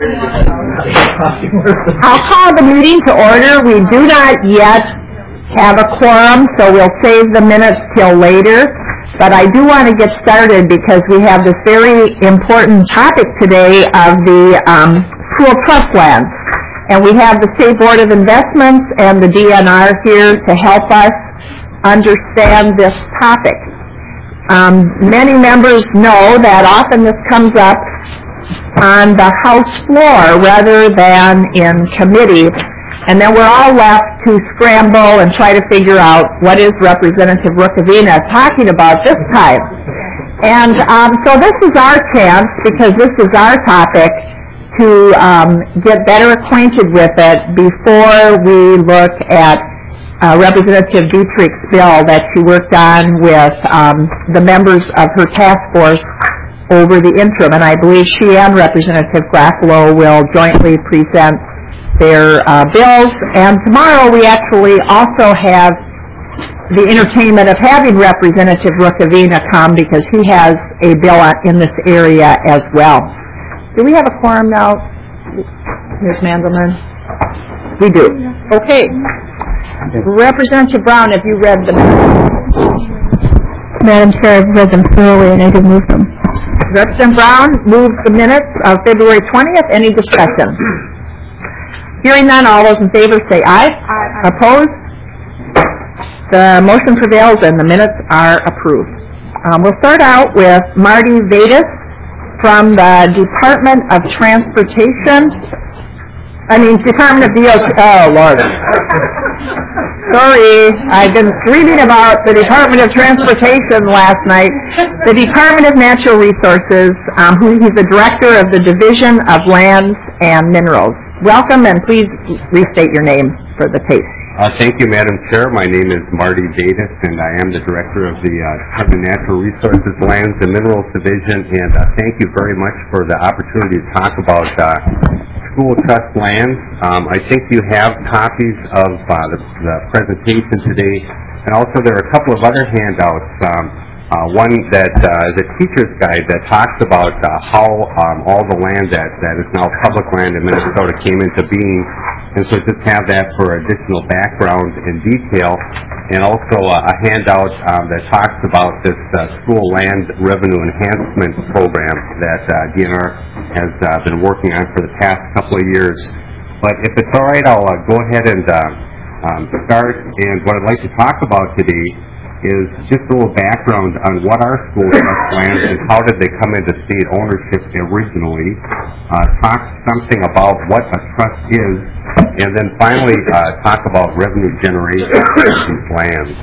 I'll call the meeting to order. We do not yet have a quorum, so we'll save the minutes till later. But I do want to get started because we have this very important topic today of the school trust lands. And we have the State Board of Investments and the DNR here to help us understand this topic. Many members know that often this comes up on the House floor rather than in committee, and then we're all left to scramble and try to figure out what is Representative Rukavina talking about this time. And so this is our chance, because this is our topic, to get better acquainted with it before we look at Representative Dietrich's bill that she worked on with the members of her task force over the interim. And I believe she and Representative Garofalo will jointly present their bills. And tomorrow we actually also have the entertainment of having Representative Rukavina come, because he has a bill in this area as well. Do we have a quorum now, Ms. Mandelman? We do. Okay. Representative Brown, have you read the minutes? Madam Chair, I've read them thoroughly and I did move them. Representative Brown moves the minutes of February 20th. Any discussion? Hearing none, all those in favor say aye. Aye. Opposed? The motion prevails and the minutes are approved. We'll start out with Marty Vadis from the Department of Department of DOT. Oh, Lord. Sorry, I've been reading about the Department of Transportation last night. The Department of Natural Resources, he's the director of the Division of Lands and Minerals. Welcome, and please restate your name for the tape. Thank you, Madam Chair. My name is Marty Vadis, and I am the director of the Department of Natural Resources, Lands and Minerals Division, and thank you very much for the opportunity to talk about school trust lands. I think you have copies of the presentation today, and also there are a couple of other handouts. One that is a teacher's guide that talks about how all the land that is now public land in Minnesota came into being, and so just have that for additional background and detail, and also a handout that talks about this school land revenue enhancement program that DNR has been working on for the past couple of years. But if it's all right, I'll go ahead and start. And what I'd like to talk about today is just a little background on what are school trust lands and how did they come into state ownership originally, talk something about what a trust is, and then finally talk about revenue generation from these lands.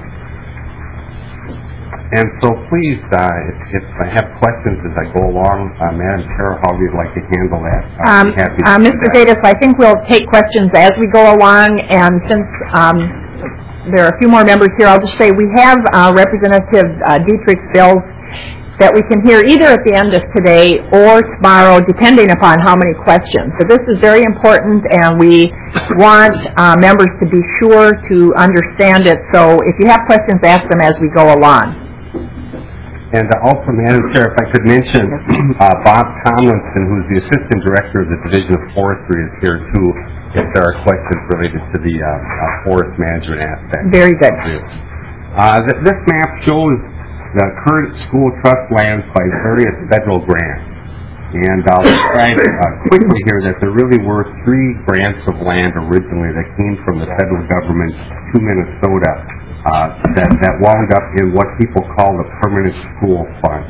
And so please, if I have questions as I go along, Madam Chair, how you'd like to handle that, I'd be happy to Mr. Zadis, I think we'll take questions as we go along, and since there are a few more members here, I'll just say we have Representative Dietrich's bills that we can hear either at the end of today or tomorrow, depending upon how many questions. So this is very important, and we want members to be sure to understand it. So if you have questions, ask them as we go along. And also, Madam Chair, if I could mention Bob Tomlinson, who's the Assistant Director of the Division of Forestry, is here too, if there are questions related to the forest management aspect. Very good. This map shows the current school trust lands by various federal grants. And I'll describe quickly here that there really were 3 grants of land originally that came from the federal government to Minnesota that wound up in what people call the Permanent School Fund.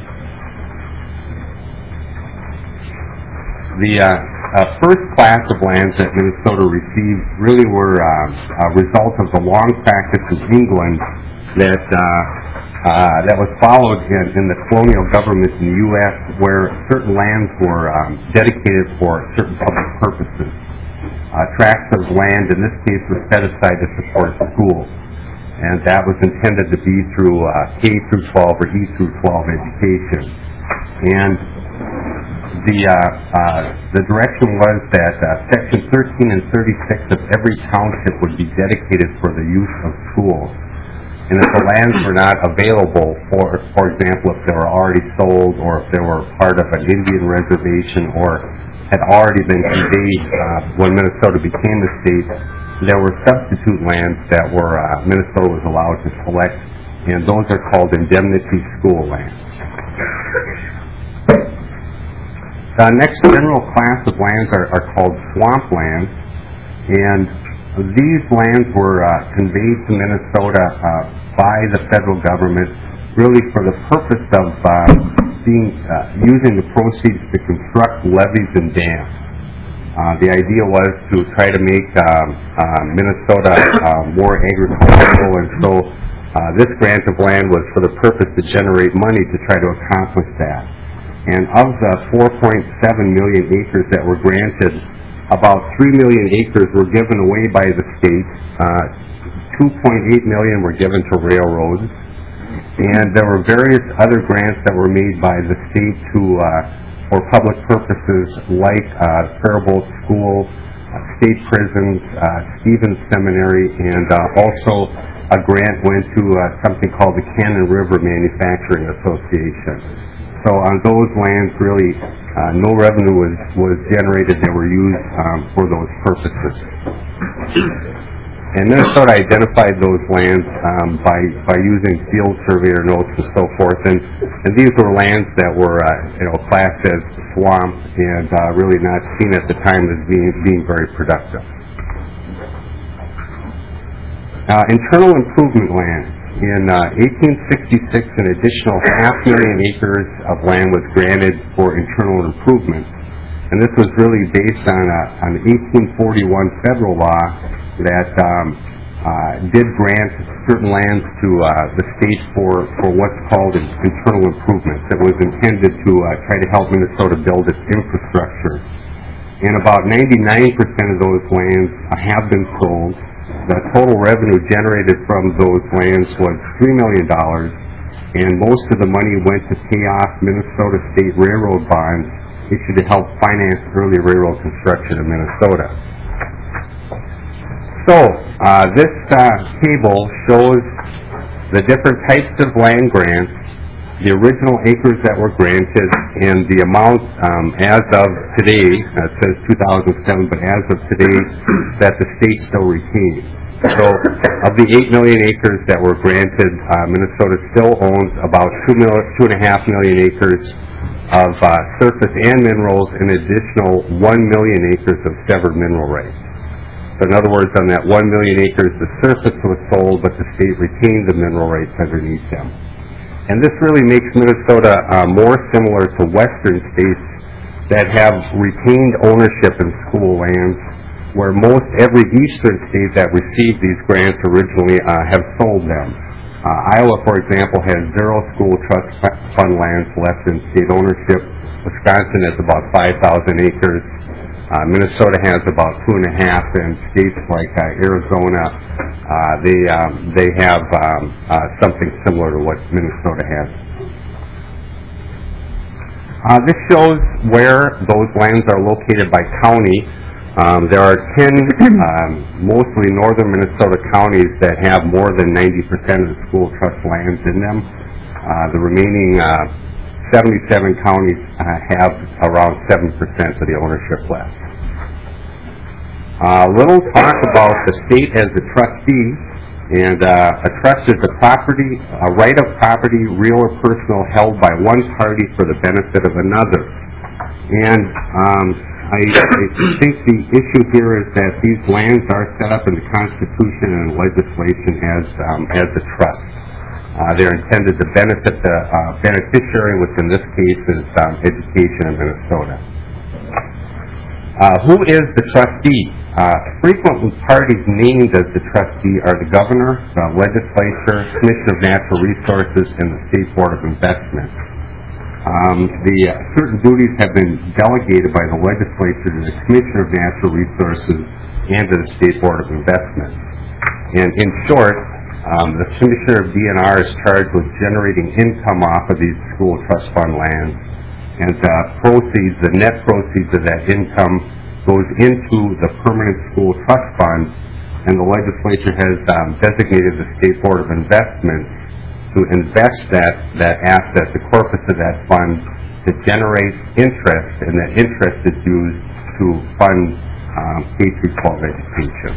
The first class of lands that Minnesota received really were a result of the long practice in England that was followed in the colonial governments in the U.S., where certain lands were dedicated for certain public purposes. Tracts of land, in this case, were set aside to support schools, and that was intended to be through K through 12 or E through 12 education. And the direction was that Section 13 and 36 of every township would be dedicated for the use of schools. And if the lands were not available, for example, if they were already sold or if they were part of an Indian reservation or had already been conveyed when Minnesota became a state. There were substitute lands that were Minnesota was allowed to select, and those are called indemnity school lands. The next general class of lands are called swamp lands, and these lands were conveyed to Minnesota by the federal government really for the purpose of using the proceeds to construct levees and dams. The idea was to try to make Minnesota more agricultural, and so this grant of land was for the purpose to generate money to try to accomplish that. And of the 4.7 million acres that were granted, about 3 million acres were given away by the state. 2.8 million were given to railroads. And there were various other grants that were made by the state for public purposes like Faribault School, state prisons, Stevens Seminary, and also a grant went to something called the Cannon River Manufacturing Association. So on those lands, really, no revenue was generated that were used for those purposes. And Minnesota identified those lands by using field surveyor notes and so forth. And these were lands that were classed as swamp and really not seen at the time as being very productive. Internal improvement land. In 1866, an additional 500,000 acres of land was granted for internal improvement. And this was really based on an 1841 federal law that did grant certain lands to the state for what's called internal improvements. It was intended to try to help Minnesota build its infrastructure. And about 99% of those lands have been sold. The total revenue generated from those lands was $3 million, and most of the money went to pay off Minnesota State Railroad bonds issued to help finance early railroad construction in Minnesota. So, this table shows the different types of land grants, the original acres that were granted, and the amount as of today, it says 2007, but as of today, that the state still retains. So, of the 8 million acres that were granted, Minnesota still owns about 2.5 million acres of surface and minerals, and an additional 1 million acres of severed mineral rights. So in other words, on that 1 million acres, the surface was sold, but the state retained the mineral rights underneath them. And this really makes Minnesota more similar to western states that have retained ownership in school lands, where most every eastern state that received these grants originally have sold them. Iowa, for example, has 0 school trust fund lands left in state ownership. Wisconsin has about 5,000 acres. Minnesota has about 2.5, and states like Arizona, they have something similar to what Minnesota has. This shows where those lands are located by county. There are 10 mostly northern Minnesota counties that have more than 90% of the school trust lands in them. The remaining 77 counties have around 7% of the ownership left. Little talk about the state as a trustee, and a trust is a right of property, real or personal, held by one party for the benefit of another. And I think the issue here is that these lands are set up in the Constitution and legislation as a trust. They're intended to benefit the beneficiary, which in this case is education in Minnesota. Who is the trustee? Frequent parties named as the trustee are the governor, the legislature, Commission of Natural Resources, and the State Board of Investment. Certain duties have been delegated by the legislature to the Commission of Natural Resources and to the State Board of Investment. And in short, the Commissioner of DNR is charged with generating income off of these school trust fund lands, and the net proceeds of that income goes into the permanent school trust fund, and the legislature has designated the State Board of Investment to invest that asset, the corpus of that fund, to generate interest, and that interest is used to fund K-12 education.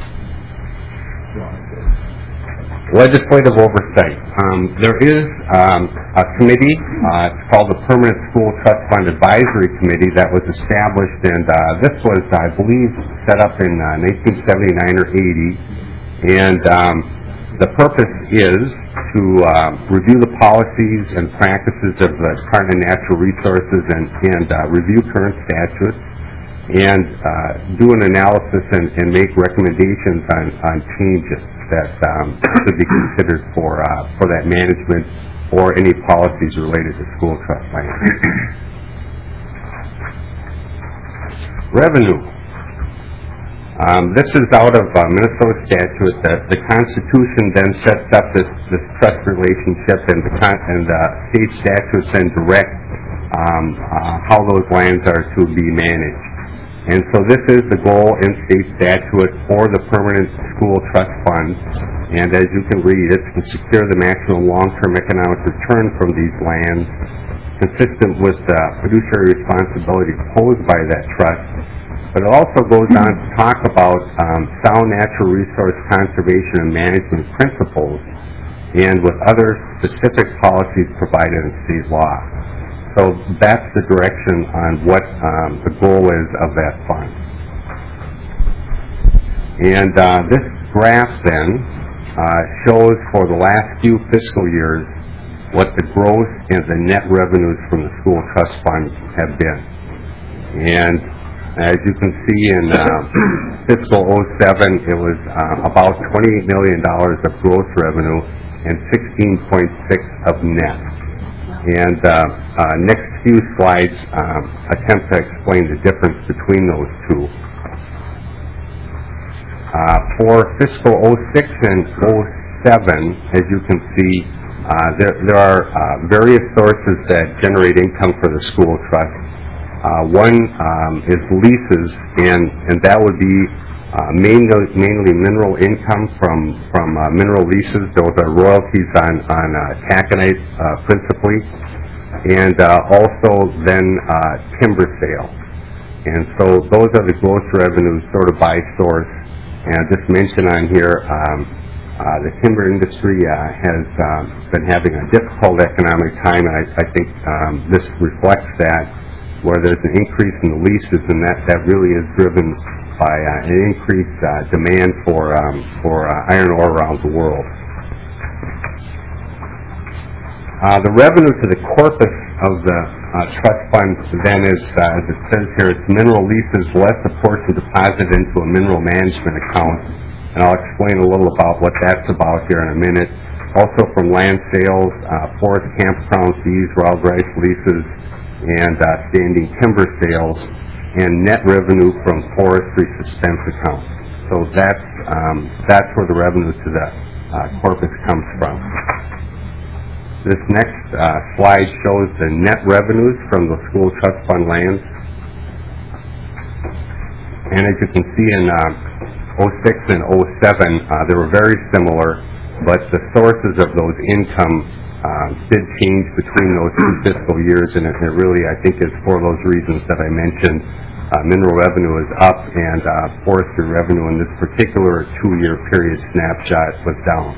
Legislative oversight. There is a committee, it's called the Permanent School Trust Fund Advisory Committee, that was established, and this was, I believe, set up in 1979 or 80, and the purpose is to review the policies and practices of the Department of Natural Resources and review current statutes, and do an analysis and make recommendations on changes that should be considered for that management or any policies related to school trust land. Revenue. This is out of Minnesota statute. The Constitution then sets up this trust relationship, and the state statutes then direct how those lands are to be managed. And so this is the goal in state statute for the Permanent School Trust Fund. And as you can read, it's to secure the maximum long-term economic return from these lands, consistent with the fiduciary responsibility posed by that trust. But it also goes on to talk about sound natural resource conservation and management principles, and with other specific policies provided in state law. So that's the direction on what the goal is of that fund. And this graph then shows for the last few fiscal years what the gross and the net revenues from the school trust fund have been. And as you can see in fiscal 07, it was about $28 million of gross revenue and 16.6 of net. And next few slides attempt to explain the difference between those two. For fiscal 06 and 07, as you can see, there are various sources that generate income for the school trust. One is leases, and that would be mainly mineral income from mineral leases. Those are royalties on taconite principally, and also then timber sales. And so those are the gross revenues sort of by source. And I'll just mention on here, the timber industry has been having a difficult economic time, and I think this reflects that, where there's an increase in the leases, and that really is driven by an increased demand for iron ore around the world. The revenue to the corpus of the trust fund then is, as it says here, it's mineral leases less a portion deposited into a mineral management account, and I'll explain a little about what that's about here in a minute. Also from land sales, forest campground fees, wild rice leases, and standing timber sales, and net revenue from forestry suspense accounts. So that's where the revenue to the corpus comes from. This next slide shows the net revenues from the school trust fund lands. And as you can see in 06 and 07, they were very similar, but the sources of those income did change between those two fiscal years, and it really, I think, is for those reasons that I mentioned. Mineral revenue is up, and forestry revenue in this particular 2-year period snapshot was down.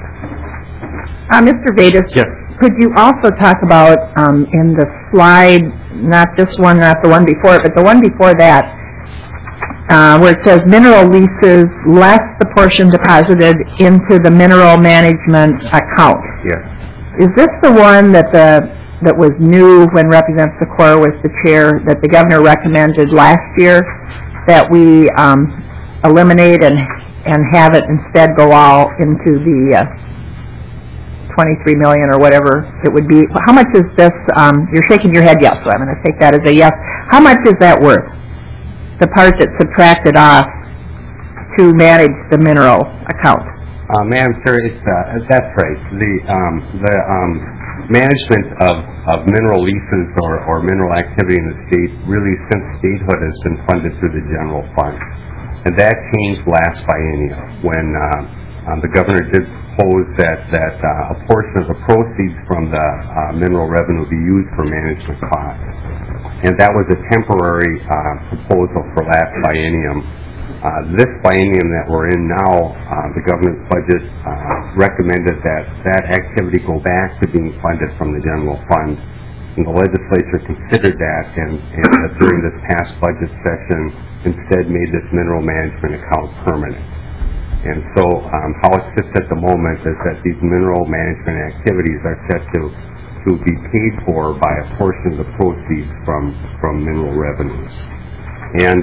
Mr. Vedas, yes. Could you also talk about in the slide, not this one, not the one before it, but the one before that, where it says mineral leases less the portion deposited into the mineral management account? Yes. Is this the one that was new when Representative Secor was the chair, that the governor recommended last year that we eliminate and have it instead go all into the 23 million or whatever it would be? How much is this? You're shaking your head yes, so I'm going to take that as a yes. How much is that worth? The part that's subtracted off to manage the mineral account. Madam Chair, that's right. The management of mineral leases or mineral activity in the state, really since statehood, has been funded through the general fund. And that changed last biennium when the governor did proposed that a portion of the proceeds from the mineral revenue be used for management costs. And that was a temporary proposal for last biennium. This biennium that we're in now, the governor's budget recommended that activity go back to being funded from the general fund. And the legislature considered that and during this past budget session instead made this mineral management account permanent. And so how it sits at the moment is that these mineral management activities are set to be paid for by a portion of the proceeds from mineral revenues. And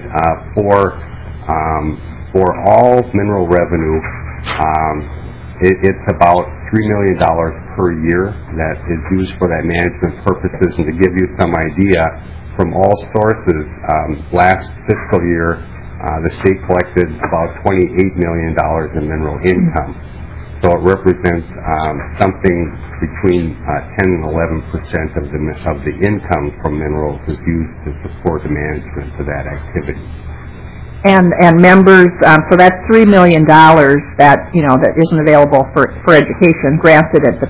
for all mineral revenue, it's about $3 million per year that is used for that management purposes. And to give you some idea, from all sources, last fiscal year, the state collected about $28 million in mineral income. So it represents something between 10 and 11% of the income from minerals is used to support the management of that activity. And members, so that's $3 million that that isn't available for education. Granted, at the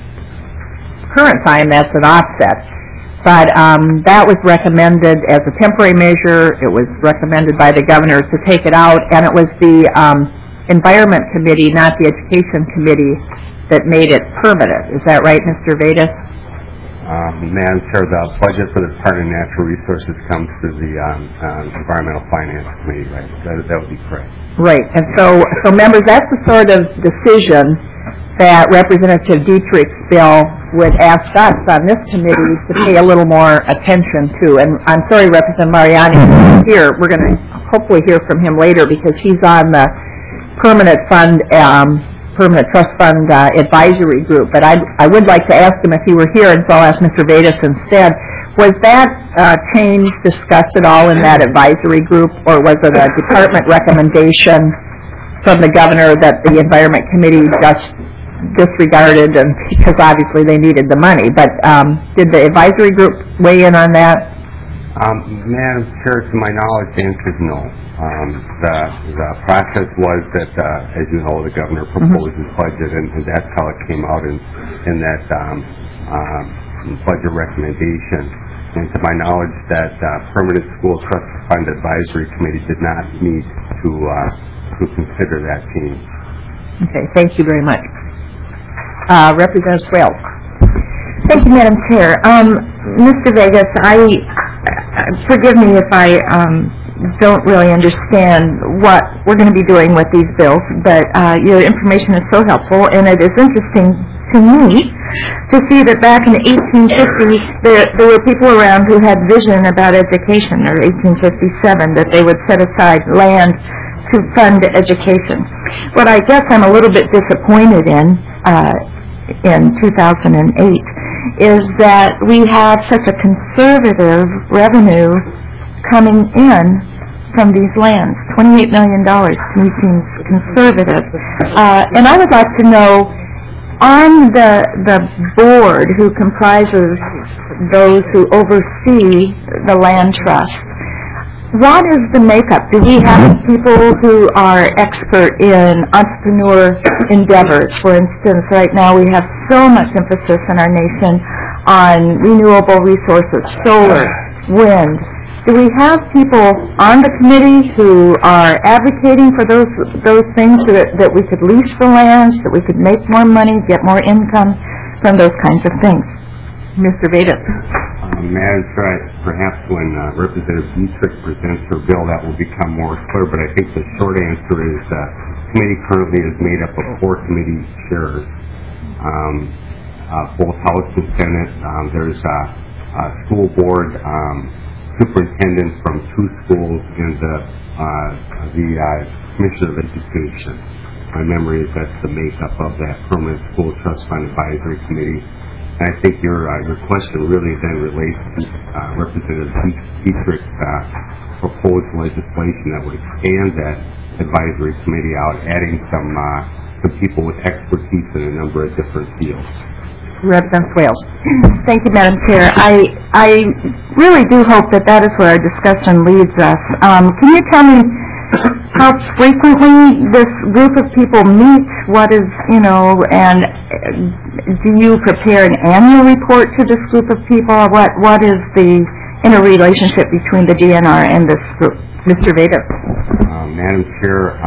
current time, that's an offset. But that was recommended as a temporary measure. It was recommended by the governor to take it out, and it was the Environment Committee, not the Education Committee, that made it permanent. Is that right, Mr. Vedas? Madam Chair, the budget for the Department of Natural Resources comes through the Environmental Finance Committee, right? That would be correct. Right, and so members, that's the sort of decision that Representative Dietrich's bill would ask us on this committee to pay a little more attention to. And I'm sorry, Representative Mariani isn't here. We're going to hopefully hear from him later because he's on the Permanent Trust Fund Advisory Group. But I would like to ask him if he were here, and so I'll ask Mr. Vedas instead. Was that change discussed at all in that advisory group, or was it a department recommendation from the governor that the Environment Committee just disregarded, and because obviously they needed the money? But did the advisory group weigh in on that? Madam Chair, to my knowledge, the answer is no. The process was that, as you know, the governor proposed his budget, and that's how it came out in that budget recommendation. And to my knowledge, that Permanent School Trust Fund Advisory Committee did not meet to consider that change. Okay, thank you very much. Representative Swales. Thank you, Madam Chair. Mr. Vegas, forgive me if I don't really understand what we're going to be doing with these bills, but your information is so helpful, and it is interesting to me to see that back in the 1850s there were people around who had vision about education, or 1857, that they would set aside land to fund education. What I guess I'm a little bit disappointed in 2008 is that we have such a conservative revenue coming in from these lands. $28 million to me seems conservative. And I would like to know, on the board who comprises those who oversee the land trust, what is the makeup? Do we have people who are expert in entrepreneur endeavors? For instance, right now we have so much emphasis in our nation on renewable resources, solar, wind. Do we have people on the committee who are advocating for those things, so that we could lease the lands, that we could make more money, get more income from those kinds of things? Mr. Vedas. Madam Chair, perhaps when Representative Dietrich presents her bill, that will become more clear, but I think the short answer is the committee currently is made up of 4 committee chairs, both House and Senate. There's a school board superintendent from 2 schools, and the Commissioner of Education. My memory is that's the makeup of that Permanent School Trust Fund Advisory Committee. And I think your question really then relates to Representative Dietrich's proposed legislation that would expand that advisory committee out, adding some people with expertise in a number of different fields. Representative Swales. Thank you, Madam Chair. I really do hope that is where our discussion leads us. Can you tell me how frequently this group of people meets, what is, and do you prepare an annual report to this group of people? What is the interrelationship between the DNR and this group? Mr. Veda. Madam Chair,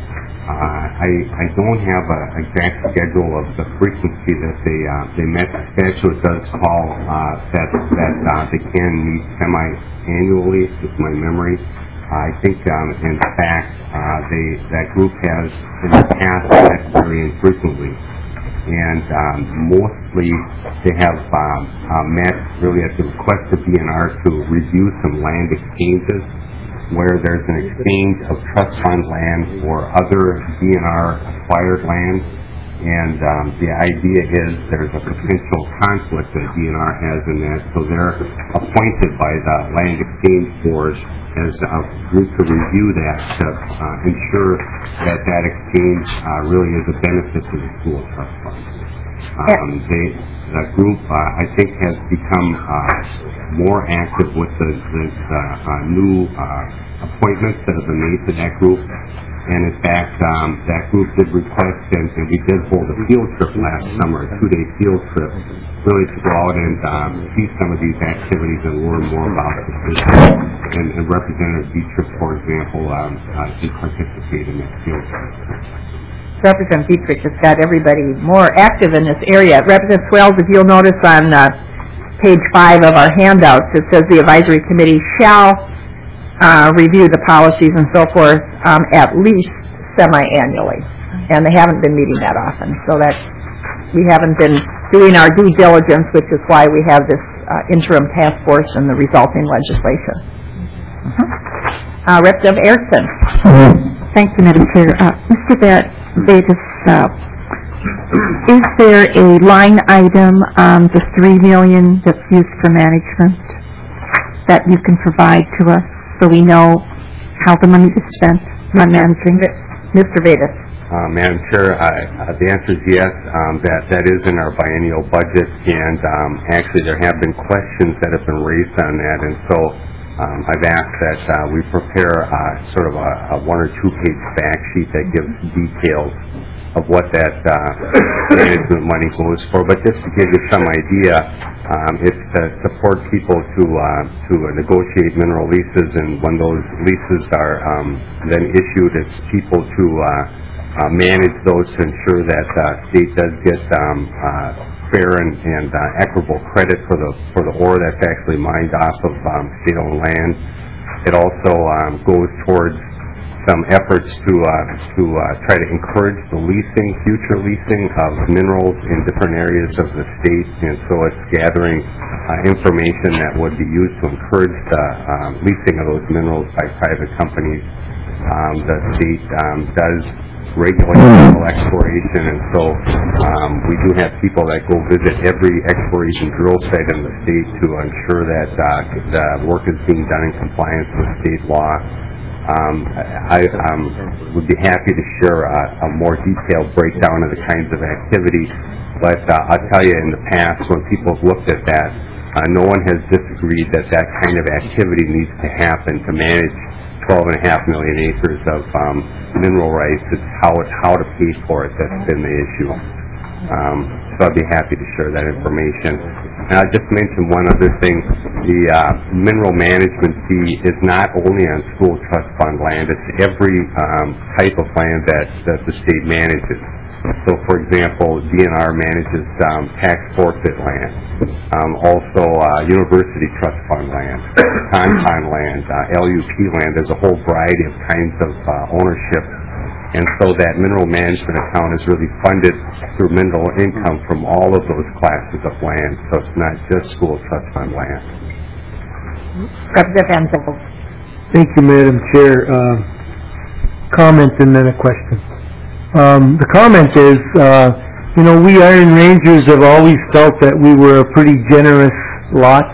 I don't have an exact schedule of the frequency that they met. The statute does call that they can meet semi-annually, is my memory. I think, in fact, that group has in the past met very infrequently, and mostly they have met really at the request of DNR to review some land exchanges where there's an exchange of trust fund land for other DNR acquired land, and the idea is there's a potential conflict that DNR has in that, so they're appointed by the Land Exchange Board as a group to review that to ensure that that exchange really is a benefit to the school trust fund. The group, I think, has become more active with the new appointments that have been made to that group. And in fact, that group did request, and we did hold a field trip last summer, a 2-day field trip, really to go out and see some of these activities and learn more about the system. And Representative Dietrich, for example, did participate in that field trip. Representative Dietrich has got everybody more active in this area. Representative Swales, if you'll notice on page 5 of our handouts, it says the advisory committee shall review the policies and so forth at least semi-annually, and they haven't been meeting that often. So we haven't been doing our due diligence, which is why we have this interim task force and the resulting legislation. Representative Erickson. Thank you, Madam Chair. Mr. Bates, is there a line item on the $3 million that's used for management that you can provide to us so we know how the money is spent on managing it? Mr. Vedas. Madam Chair, the answer is yes. That is in our biennial budget, and actually there have been questions that have been raised on that, and so I've asked that we prepare sort of a 1- or 2-page fact sheet that gives details of what that management money goes for. But just to give you some idea, it's to support people to negotiate mineral leases, and when those leases are then issued, it's people to manage those to ensure that state does get fair and equitable credit for the ore that's actually mined off of state-owned land. It also goes towards some efforts to try to encourage the future leasing of minerals in different areas of the state, and so it's gathering information that would be used to encourage the leasing of those minerals by private companies. The state does regulate mineral exploration, and so we do have people that go visit every exploration drill site in the state to ensure that the work is being done in compliance with state law. I would be happy to share a more detailed breakdown of the kinds of activity, but I'll tell you, in the past, when people have looked at that, no one has disagreed that that kind of activity needs to happen to manage 12.5 million acres of mineral rights. It's how to pay for it that's been the issue. So I'd be happy to share that information. And I'll just mention one other thing. The mineral management fee is not only on school trust fund land, it's every type of land that the state manages. So, for example, DNR manages tax forfeit land, also university trust fund land, Tauntaun land, LUP land. There's a whole variety of kinds of ownership, and so that mineral management account is really funded through mineral income from all of those classes of land. So it's not just school trust fund land. Representative Van Sickle. Thank you, Madam Chair. Comment and then a question. The comment is, we Iron Rangers have always felt that we were a pretty generous lot,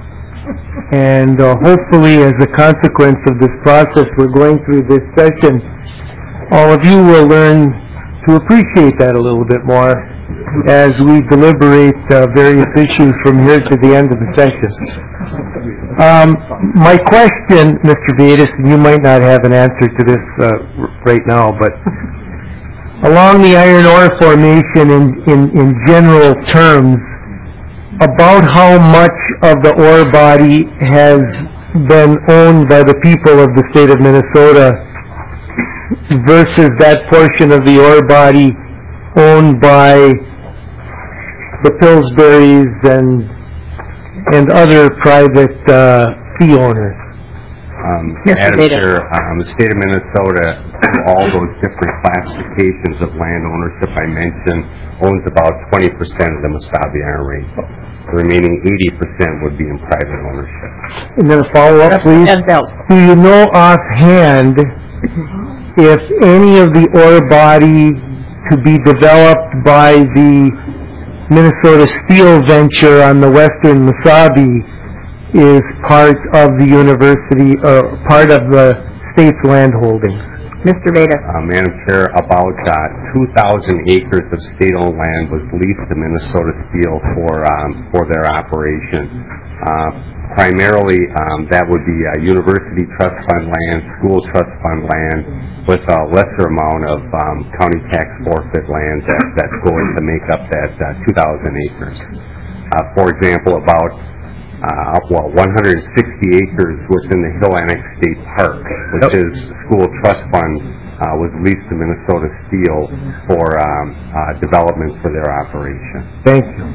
and hopefully as a consequence of this process we're going through this session, all of you will learn to appreciate that a little bit more as we deliberate various issues from here to the end of the session. My question, Mr. Vedas, and you might not have an answer to this right now, but along the iron ore formation in general terms, about how much of the ore body has been owned by the people of the state of Minnesota versus that portion of the ore body owned by the Pillsburys and other private fee owners? Madam Chair, the state of Minnesota, through all those different classifications of land ownership I mentioned, owns about 20% of the Mesabi Iron Range. The remaining 80% would be in private ownership. And then a follow-up, please. Do you know offhand if any of the ore body to be developed by the Minnesota Steel venture on the western Mesabi is part of the university, part of the state's land holdings? Mr. Vedas. Madam Chair, about 2,000 acres of state-owned land was leased to Minnesota Steel for their operation. Primarily, that would be university trust fund land, school trust fund land, with a lesser amount of county tax forfeit land that's going to make up that 2,000 acres. For example, about 160 acres within the Hill Annex State Park, which is school trust fund, was leased to Minnesota Steel for development for their operation. Thank you.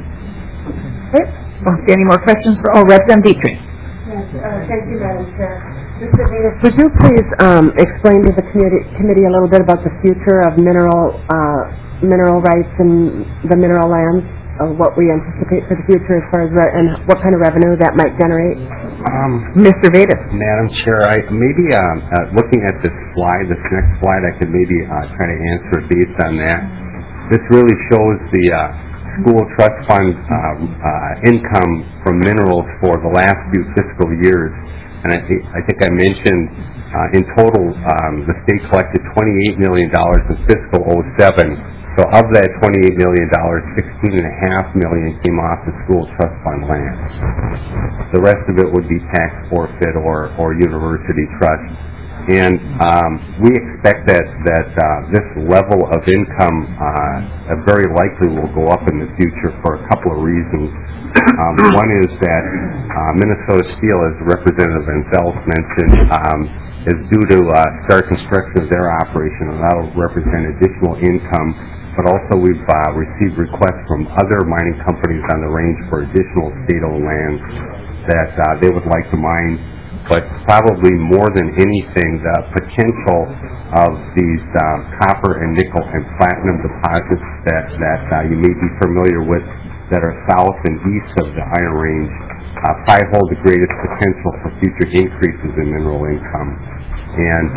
Okay, any more questions for Representative Dietrich? Yes, thank you, Madam Chair. Mr. Vedas, would you please explain to the committee a little bit about the future of mineral rights and the mineral lands? What we anticipate for the future as far as and what kind of revenue that might generate? Mr. Vedas. Madam Chair, maybe looking at this next slide, I could maybe try to answer it based on that. This really shows the school trust fund income from minerals for the last few fiscal years. And I think I mentioned in total the state collected $28 million in fiscal 07. So of that $28 million, $16.5 million came off the school trust fund land. The rest of it would be tax forfeit or university trust. And we expect that this level of income very likely will go up in the future for a couple of reasons. One is that Minnesota Steel, as Representative Van Zelt mentioned, is due to start construction of their operation, and that will represent additional income. But also we've received requests from other mining companies on the range for additional state-owned lands that they would like to mine. But probably more than anything, the potential of these copper and nickel and platinum deposits that you may be familiar with that are south and east of the Iron Range probably hold the greatest potential for future increases in mineral income. And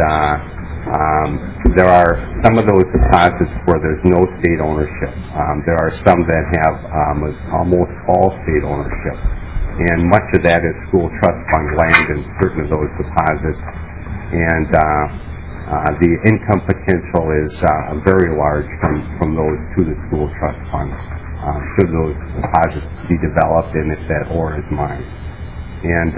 there are some of those deposits where there's no state ownership. There are some that have almost all state ownership. And much of that is school trust fund land in certain of those deposits. And the income potential is very large from those to the school trust fund should those deposits be developed and if that ore is mined. And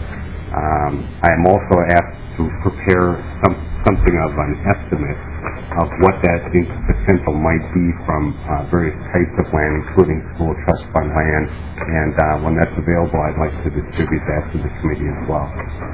I am also asked to prepare something of an estimate of what that potential might be from various types of land, including school trust fund land. And when that's available, I'd like to distribute that to the committee as well.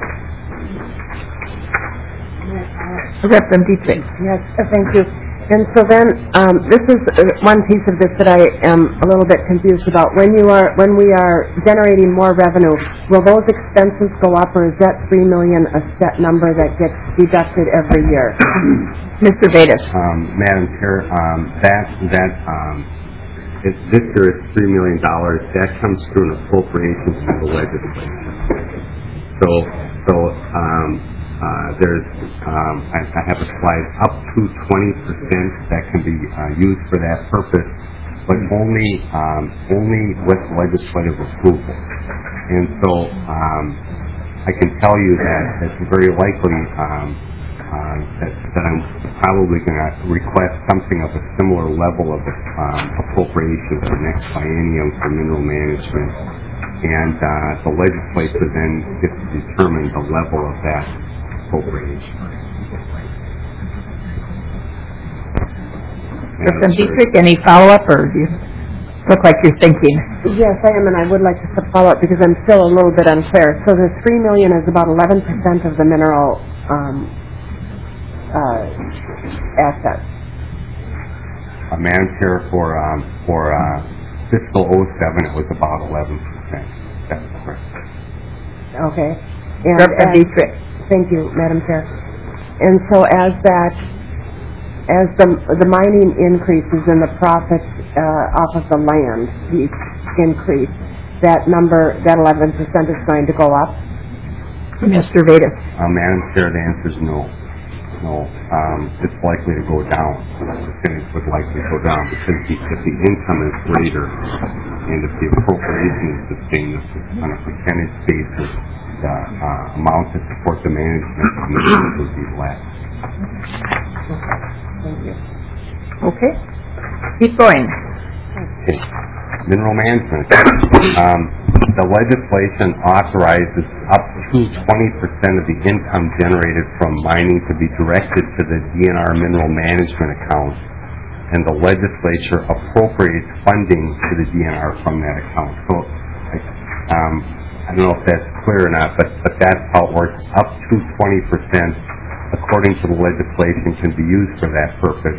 Representative Dietrich. Yes, thank you. And so then, this is one piece of this that I am a little bit confused about. When we are generating more revenue, will those expenses go up, or is that $3 million a set number that gets deducted every year? Mr. Vedas. Madam Chair, this year is $3 million. That comes through an appropriation from the legislature. There's, I have a slide, up to 20% that can be used for that purpose, but only with legislative approval. And so I can tell you that it's very likely that I'm probably going to request something of a similar level of appropriation for the next biennium for mineral management, and the legislature then gets to determine the level of that appropriation. Kristen Dietrich, any follow-up, or do you look like you're thinking? Yes, I am, and I would like to follow up because I'm still a little bit unclear. So the $3 million is about 11% of the mineral assets. Madam Chair, for fiscal 07, it was about 11%. That's correct. Okay. And Representative Dietrich. thank you, Madam Chair. And so as the mining increases and the profits off of the land piece increase, that number, that 11% is going to go up? Mr. Vedas. Madam Chair, the answer is no. No. It's likely to go down. The percentage would likely go down because if the income is greater and if the appropriation is sustained on a percentage basis, the amount to support the management commission would be less. Thank you. Okay. Keep going. Okay. Mineral management. The legislation authorizes up to 20% of the income generated from mining to be directed to the DNR mineral management account, and the legislature appropriates funding to the DNR from that account. So I don't know if that's clear or not, but that's how it works. Up to 20%, according to the legislation, can be used for that purpose.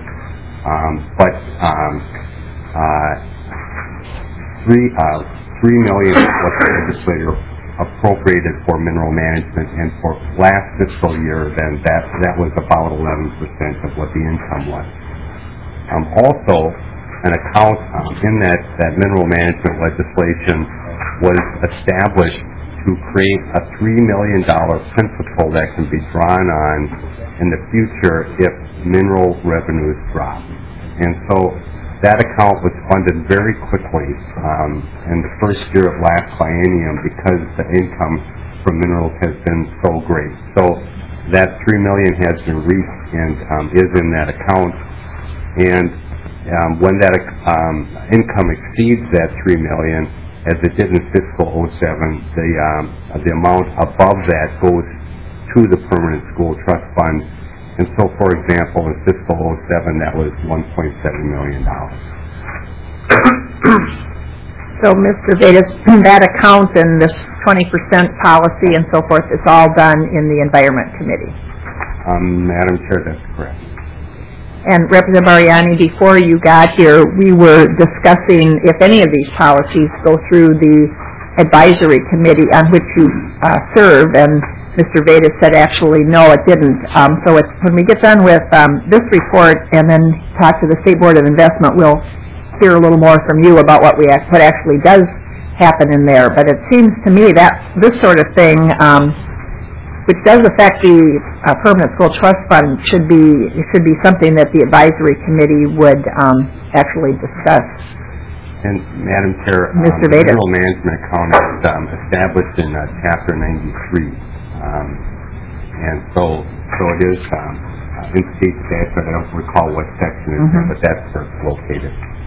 $3 million is what the legislature appropriated for mineral management, and for last fiscal year, then that was about 11% of what the income was. Also, an account in that mineral management legislation was established to create a $3 million principal that can be drawn on in the future if mineral revenues drop. And so that account was funded very quickly in the first year of last biennium because the income from minerals has been so great. So that $3 million has been reached and is in that account. And when that income exceeds that $3 million, as it did in fiscal 07, the amount above that goes to the Permanent School Trust Fund. And so, for example, in fiscal 07, that was $1.7 million. So, Mr. Vedas, that account and this 20% policy and so forth, it's all done in the Environment Committee. Madam Chair, that's correct. And Representative Mariani, before you got here, we were discussing if any of these policies go through the advisory committee on which you serve, and Mr. Vedas said actually no, it didn't. So it's, when we get done with this report and then talk to the State Board of Investment, we'll hear a little more from you about what actually does happen in there. But it seems to me that this sort of thing, which does affect the Permanent School Trust Fund, should be something that the advisory committee would actually discuss. And Madam Chair, Mr. the Vedas. mineral management account is established in Chapter 93. And so it is in state statute. I don't recall what section it's in, but that's where it's located.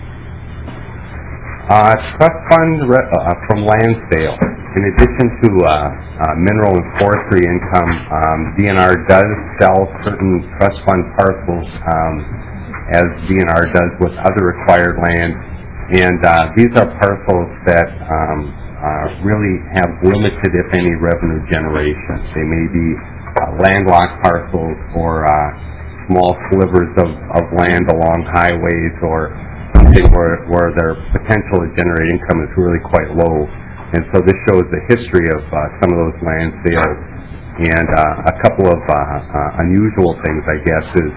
Trust fund from land sale. In addition to mineral and forestry income, DNR does sell certain trust fund parcels as DNR does with other acquired land. And these are parcels that really have limited, if any, revenue generation. They may be landlocked parcels or small slivers of land along highways, or something where their potential to generate income is really quite low. And so this shows the history of some of those land sales. And a couple of unusual things, I guess, is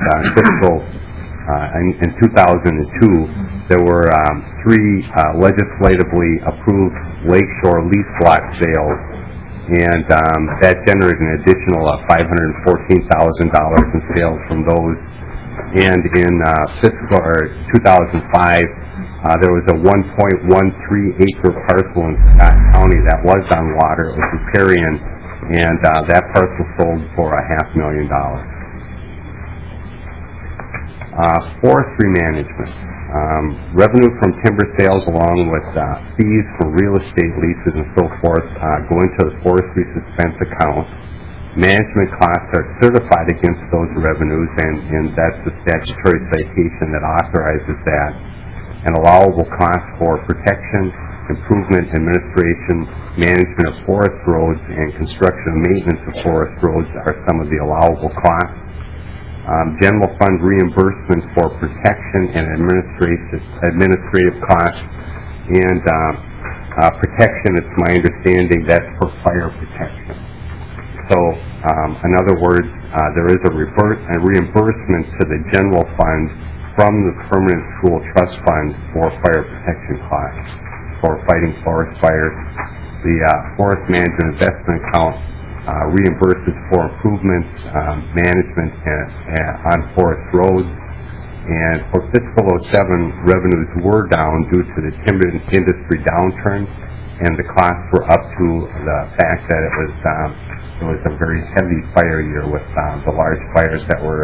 in 2002, there were 3 legislatively approved lakeshore lease block sales, and that generated an additional $514,000 in sales from those. And in fiscal 2005, there was a 1.13-acre parcel in Scott County that was on water. It was riparian, and that parcel sold for $500,000. Forestry management. Revenue from timber sales along with fees for real estate leases and so forth go into the forestry suspense account. Management costs are certified against those revenues, and that's the statutory citation that authorizes that. And allowable costs for protection, improvement, administration, management of forest roads, and construction and maintenance of forest roads are some of the allowable costs. General fund reimbursement for protection and administrative costs, and protection, it's my understanding, that's for fire protection. So, in other words, there is a reimbursement to the general fund from the Permanent School Trust Fund for fire protection costs for fighting forest fires. The Forest Management Investment Account reimburses for improvements, management on forest roads. And for fiscal 07, revenues were down due to the timber industry downturn, and the costs were up to the fact that it was a very heavy fire year with the large fires that were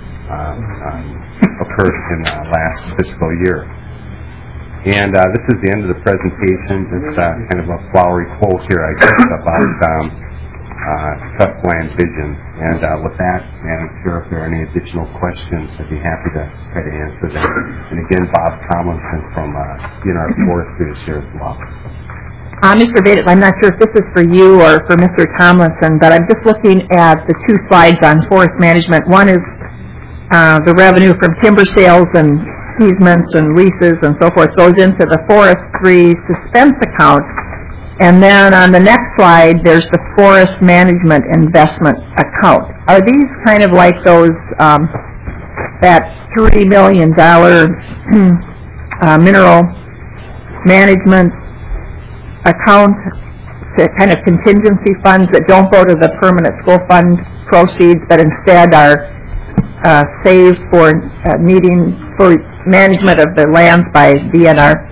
occurred in last fiscal year. And this is the end of the presentation. It's kind of a flowery quote here, I guess, about trust land vision. And with that, Madam Chair, if there are any additional questions, I'd be happy to try to answer them. And again, Bob Tomlinson from DNR Forestry is here as well. Mr. Bates, I'm not sure if this is for you or for Mr. Tomlinson, but I'm just looking at the two slides on forest management. One is the revenue from timber sales and easements and leases and so forth goes into the forestry suspense account. And then on the next slide, there's the forest management investment account. Are these kind of like those, that $3 million mineral management account, kind of contingency funds that don't go to the permanent school fund proceeds, but instead are saved for for management of the lands by DNR?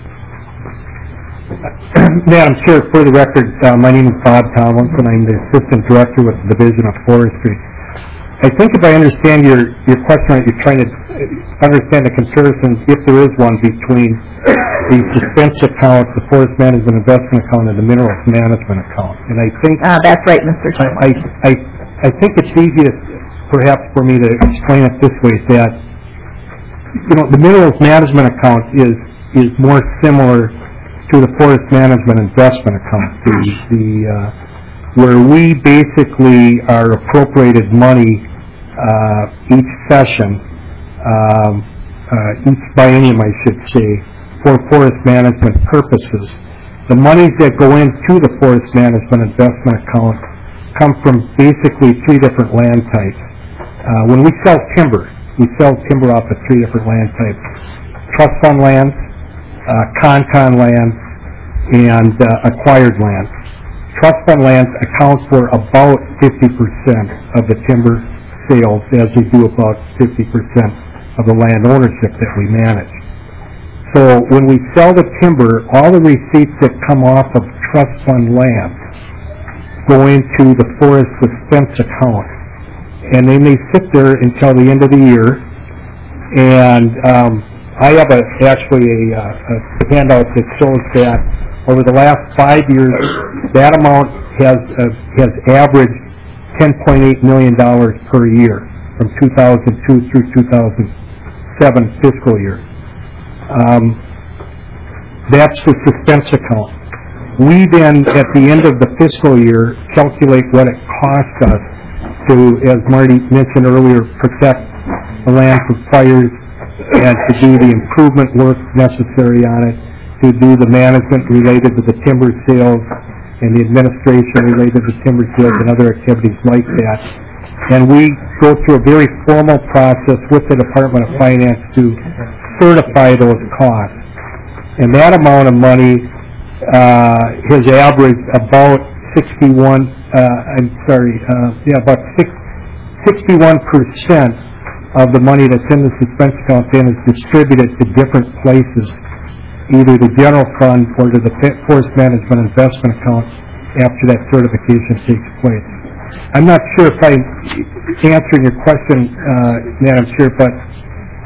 Madam Chair, for the record, my name is Bob Tomlinson. I'm the Assistant Director with the Division of Forestry. I think if I understand your question right, you're trying to understand the comparison, if there is one, between the suspense account, the forest management investment account, and the minerals management account. And I think that's right, Mr. Tomlinson. I think it's easiest, perhaps, for me to explain it this way: that the minerals management account is more similar to the forest management investment account, where we basically are appropriated money each session, each biennium, I should say, for forest management purposes. The monies that go into the forest management investment account come from basically three different land types. When we sell timber off of three different land types: trust fund lands, con lands, and acquired lands. Trust fund lands account for about 50% of the timber sales, as we do about 50% of the land ownership that we manage. So when we sell the timber, all the receipts that come off of trust fund lands go into the forest suspense account, and they may sit there until the end of the year. And I have actually a handout that shows that over the last 5 years, that amount has averaged $10.8 million per year from 2002 through 2007 fiscal year. That's the suspense account. We then, at the end of the fiscal year, calculate what it costs us to, as Marty mentioned earlier, protect the land from fires and to do the improvement work necessary on it, to do the management related to the timber sales and the administration related to timber sales and other activities like that. And we go through a very formal process with the Department of Finance to certify those costs. And that amount of money has averaged about 61% of the money that's in the suspense account then is distributed to different places, either the general fund or to the forest management investment account after that certification takes place. I'm not sure if I'm answering your question, Madam Chair, but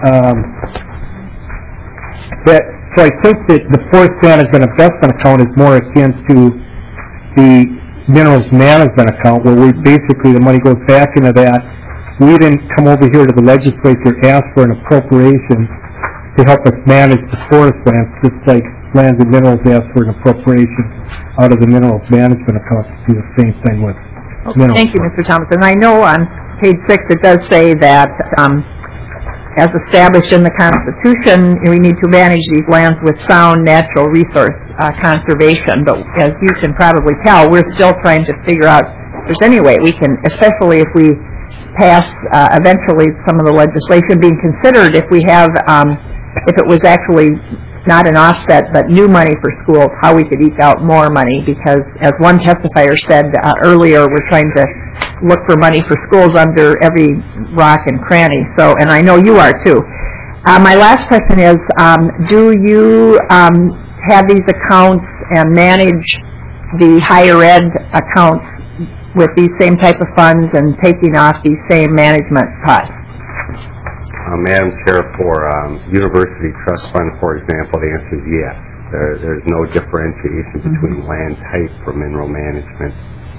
So I think that the forest management investment account is more akin to the minerals management account, where basically the money goes back into that. We didn't come over here to the legislature, ask for an appropriation to help us manage the forest lands, just like Lands and Minerals asked for an appropriation out of the minerals management account to do the same thing with minerals. Thank you, Mr. Thompson. I know on page 6 it does say that as established in the Constitution, we need to manage these lands with sound natural resource conservation. But as you can probably tell, we're still trying to figure out if there's any way we can, especially if we pass eventually some of the legislation being considered, if we have, if it was actually not an offset but new money for schools, how we could eke out more money, because as one testifier said earlier, we're trying to look for money for schools under every rock and cranny. So, and I know you are too. My last question is, do you have these accounts and manage the higher ed accounts with these same type of funds and taking off these same management costs? Madam Chair, for University Trust Fund, for example, the answer is yes. There's no differentiation between land type for mineral management.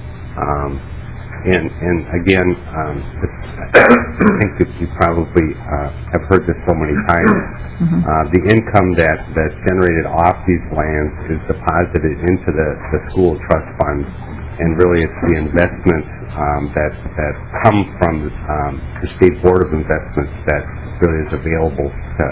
And again, I think that you probably have heard this so many times. The income that's generated off these lands is deposited into the school trust fund, and really it's the investments that come from the State Board of Investments that really is available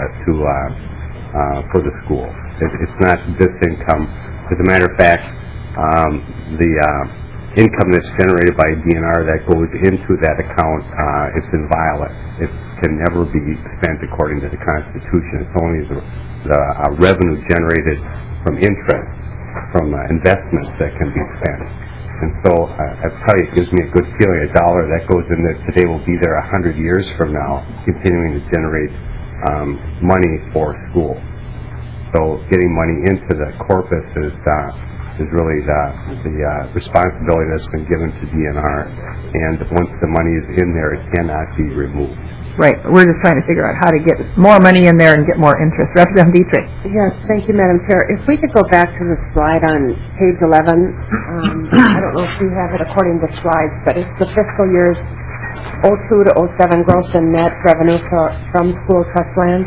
for the school. It's not this income. As a matter of fact, the income that's generated by DNR that goes into that account, it's inviolate. It can never be spent according to the Constitution. It's only the revenue generated from interest, from investments that can be spent. And so I tell you, it gives me a good feeling. A dollar that goes in there today will be there 100 years from now, continuing to generate money for school. So getting money into the corpus is really the responsibility that's been given to DNR. And once the money is in there, it cannot be removed. Right. We're just trying to figure out how to get more money in there and get more interest. Representative Dietrich. Yes, thank you, Madam Chair. If we could go back to the slide on page 11, I don't know if you have it according to slides, but it's the fiscal years 02 to 07 gross and net revenue from school trust land.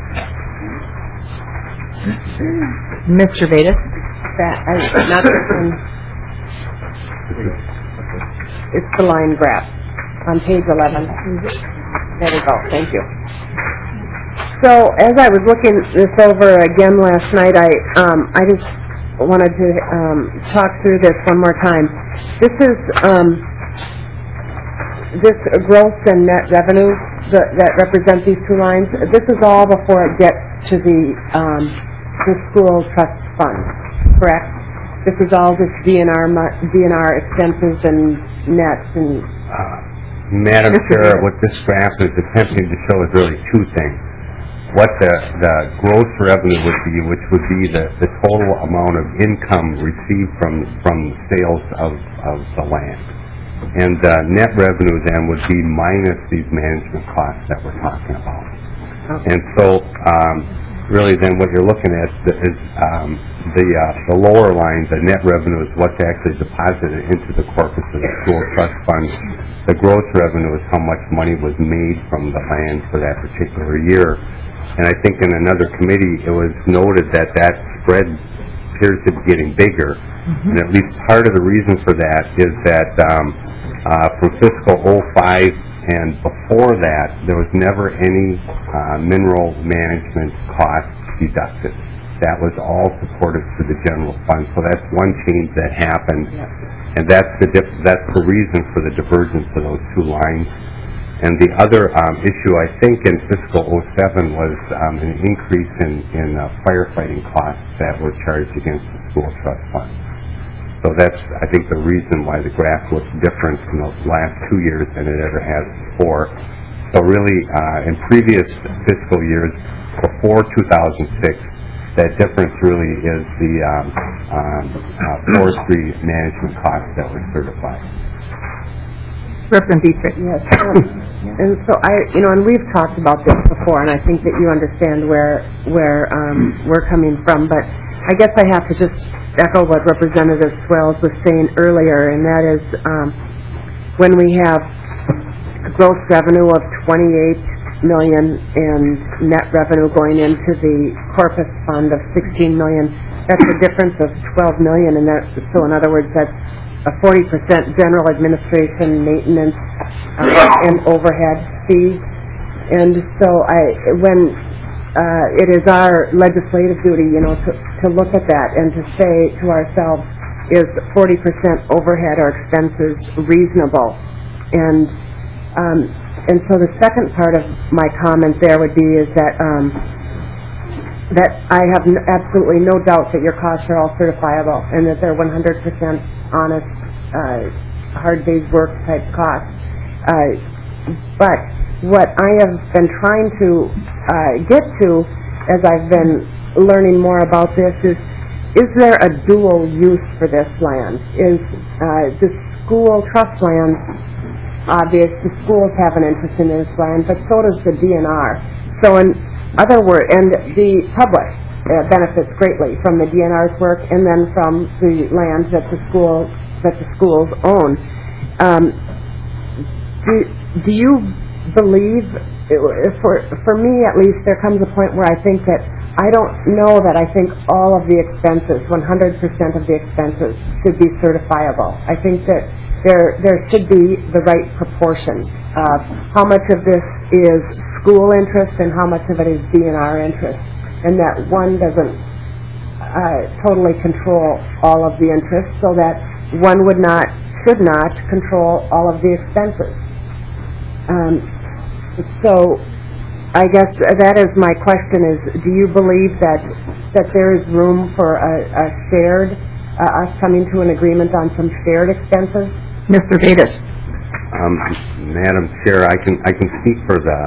Mr. Vedas. Not this one. It's the line graph on page 11. There we go. Thank you. So as I was looking this over again last night, I just wanted to talk through this one more time. This is this gross and net revenue that represent these two lines. This is all before it gets to the school trust fund, correct? This is all just DNR expenses and nets and. Madam Chair, what this graph is attempting to show is really two things. What the gross revenue would be, which would be the total amount of income received from sales of the land. And net revenue then would be minus these management costs that we're talking about. Okay. And so really then what you're looking at is the lower line, the net revenue, is what's actually deposited into the corpus of the school trust fund. The gross revenue is how much money was made from the land for that particular year. And I think in another committee it was noted that spread appears to be getting bigger. And at least part of the reason for that is that from fiscal 05 and before that, there was never any mineral management costs deducted. That was all supported through the general fund. So that's one change that happened, and that's the reason for the divergence of those two lines. And the other issue, I think, in fiscal 07 was an increase in firefighting costs that were charged against the school trust fund. So that's, I think, the reason why the graph looks different in the last 2 years than it ever has before. So really, in previous fiscal years, before 2006, that difference really is the forestry management costs that were certified. Representative Dietrich. Yes. And so and we've talked about this before, and I think that you understand where we're coming from. But I guess I have to just echo what Representative Swales was saying earlier, and that is when we have gross revenue of $28 million and net revenue going into the corpus fund of $16 million, that's a difference of $12 million, and so in other words, that's a 40% general administration, maintenance, and overhead fee. And so when it is our legislative duty, to look at that and to say to ourselves, is 40% overhead or expenses reasonable? And so the second part of my comment there would be is that I have absolutely no doubt that your costs are all certifiable and that they're 100% honest, hard day's work type costs. But what I have been trying to get to as I've been learning more about this is there a dual use for this land? Is the school trust land obvious? The schools have an interest in this land, but so does the DNR. So in other words, and the public benefits greatly from the DNR's work and then from the land that the schools own. Do you believe, for me at least, there comes a point where I think that I don't know that I think all of the expenses, 100% of the expenses, should be certifiable. I think that there should be the right proportion of how much of this is school interest and how much of it is DNR interest, and that one doesn't totally control all of the interest, so that one should not control all of the expenses. So I guess that is my question: is do you believe that there is room for a shared, us coming to an agreement on some shared expenses? Mr. Vedas. Madam Chair, I can speak for the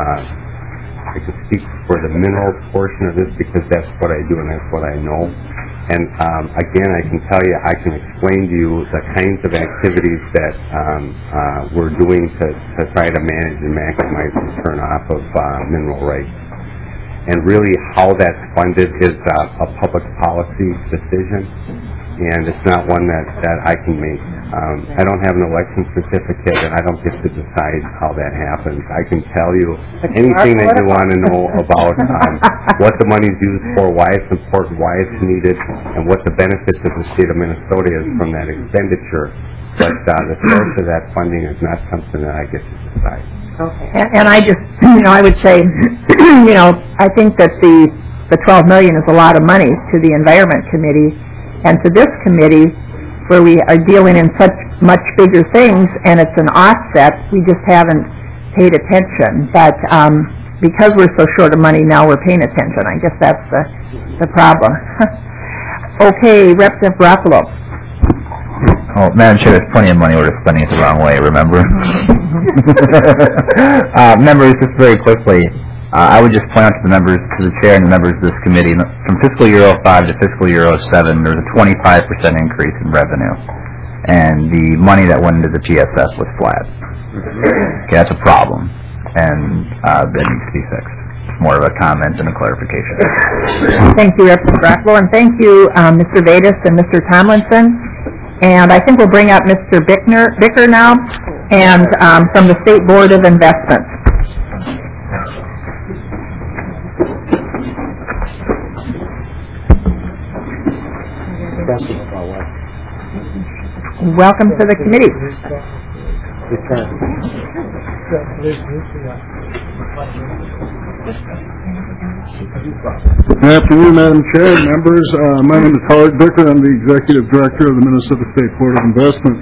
mineral portion of this because that's what I do and that's what I know. And again, I can tell you, I can explain to you the kinds of activities that we're doing to try to manage and maximize return off of mineral rights. And really, how that's funded is a public policy decision, and it's not one that I can make. I don't have an election certificate, and I don't get to decide how that happens. I can tell you anything that you want to know about what the money is used for, why it's important, why it's needed, and what the benefits of the state of Minnesota is from that expenditure. But the source of that funding is not something that I get to decide. Okay. And I just, I would say, I think that the $12 million is a lot of money to the Environment Committee and to this committee where we are dealing in such much bigger things, and it's an offset. We just haven't paid attention. But because we're so short of money now, we're paying attention. I guess that's the problem. Okay, Representative Garofalo. Oh, Madam Chair, there's plenty of money. We're just spending it the wrong way, remember? Members, just very quickly, I would just point out to the members, to the Chair and the members of this committee, from fiscal year 05 to fiscal year 07, there was a 25% increase in revenue. And the money that went into the PSS was flat. Okay, that's a problem. And that needs to be fixed. It's more of a comment than a clarification. Thank you, Representative Garofalo, and thank you, Mr. Vedas and Mr. Tomlinson. And I think we'll bring up Mr. Bicker now, and from the State Board of Investments. Welcome to the committee. Good afternoon, Madam Chair, members. My name is Howard Bicker. I'm the Executive Director of the Minnesota State Board of Investment.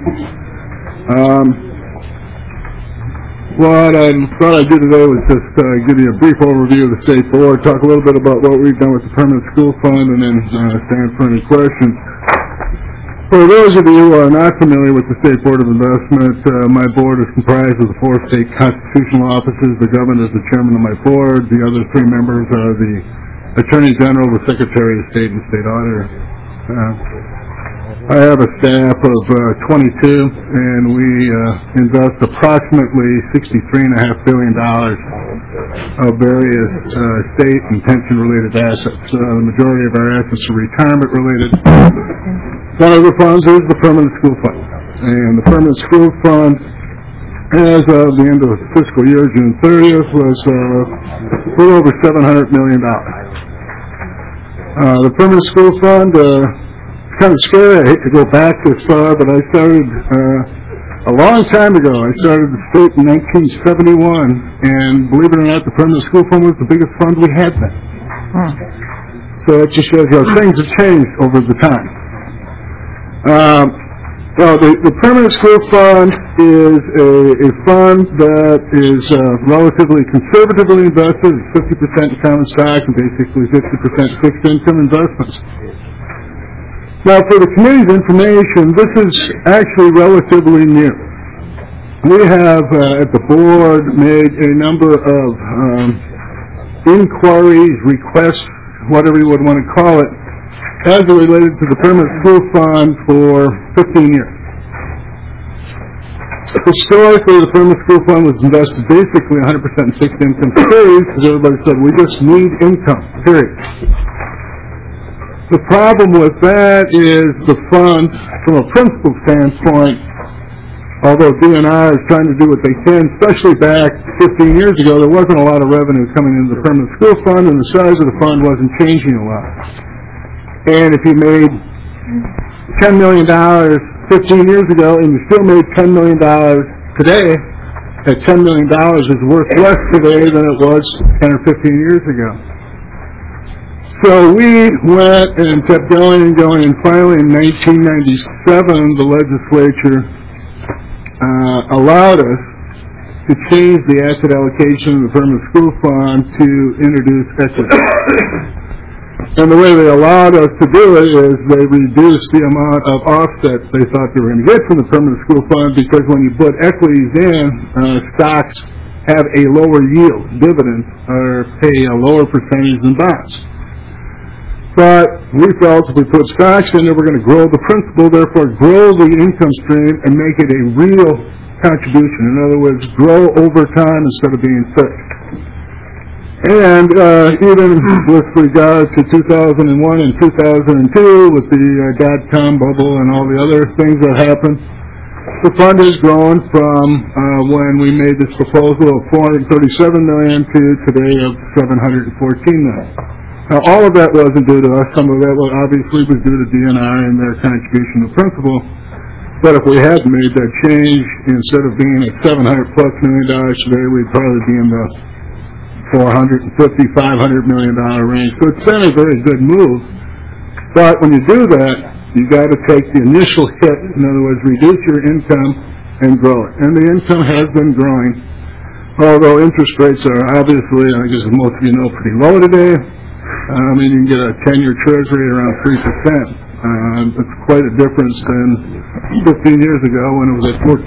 What I thought I'd do today was just give you a brief overview of the State Board, talk a little bit about what we've done with the Permanent School Fund, and then stand for any questions. For those of you who are not familiar with the State Board of Investment, my board is comprised of the 4 state constitutional offices. The governor is the chairman of my board. The other 3 members are the Attorney General, the Secretary of State, and State Auditor. I have a staff of 22, and we invest approximately $63.5 billion of various state and pension-related assets. The majority of our assets are retirement-related. One of the funds is the Permanent School Fund, and the Permanent School Fund, as of the end of the fiscal year, June 30th, was a little over $700 million. The Permanent School Fund, kind of scary. I hate to go back this far, but I started a long time ago. I started the state in 1971, and believe it or not, the Permanent School Fund was the biggest fund we had then. So it just shows you how things have changed over the time. The Permanent School Fund is a fund that is relatively conservatively invested. It's 50% in common stock and basically 50% fixed income investments. Now, for the committee's information, this is actually relatively new. We have, at the board, made a number of inquiries, requests, whatever you would want to call it, as it related to the Permanent School Fund for 15 years. Historically, the Permanent School Fund was invested basically 100% in fixed income securities, because everybody said, we just need income, period. The problem with that is the fund, from a principal standpoint, although DNR is trying to do what they can, especially back 15 years ago, there wasn't a lot of revenue coming into the Permanent School Fund, and the size of the fund wasn't changing a lot. And if you made $10 million 15 years ago, and you still made $10 million today, that $10 million is worth less today than it was 10 or 15 years ago. So we went and kept going and going, and finally in 1997, the legislature allowed us to change the asset allocation of the Permanent School Fund to introduce equity. And the way they allowed us to do it is they reduced the amount of offsets they thought they were going to get from the Permanent School Fund, because when you put equities in, stocks have a lower yield, dividends, or pay a lower percentage than bonds. But we felt if we put stocks in there, we're going to grow the principal, therefore grow the income stream and make it a real contribution. In other words, grow over time instead of being fixed. And even with regard to 2001 and 2002, with the dot-com bubble and all the other things that happened, the fund has grown from when we made this proposal of $437 million to today of $714 million. Now, all of that wasn't due to us. Some of that obviously was due to DNR and their contribution to principal. But if we had made that change, instead of being at $700+ million today, we'd probably be in the $450, $500 million range. So it's been a very good move. But when you do that, you got to take the initial hit. In other words, reduce your income and grow it. And the income has been growing, although interest rates are obviously, I guess most of you know, pretty low today. You can get a 10-year treasury around 3%. It's quite a difference than 15 years ago when it was at 14%.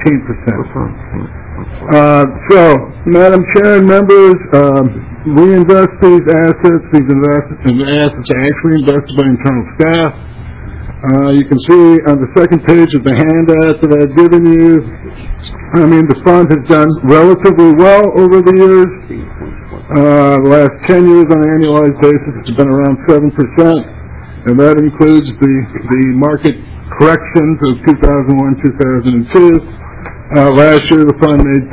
So, Madam Chair and members, we invest these assets. These assets are actually invested by internal staff. You can see on the second page of the handout that I've given you, the fund has done relatively well over the years. The last 10 years on an annualized basis, it's been around 7%, and that includes the market corrections of 2001, 2002. Last year, the fund made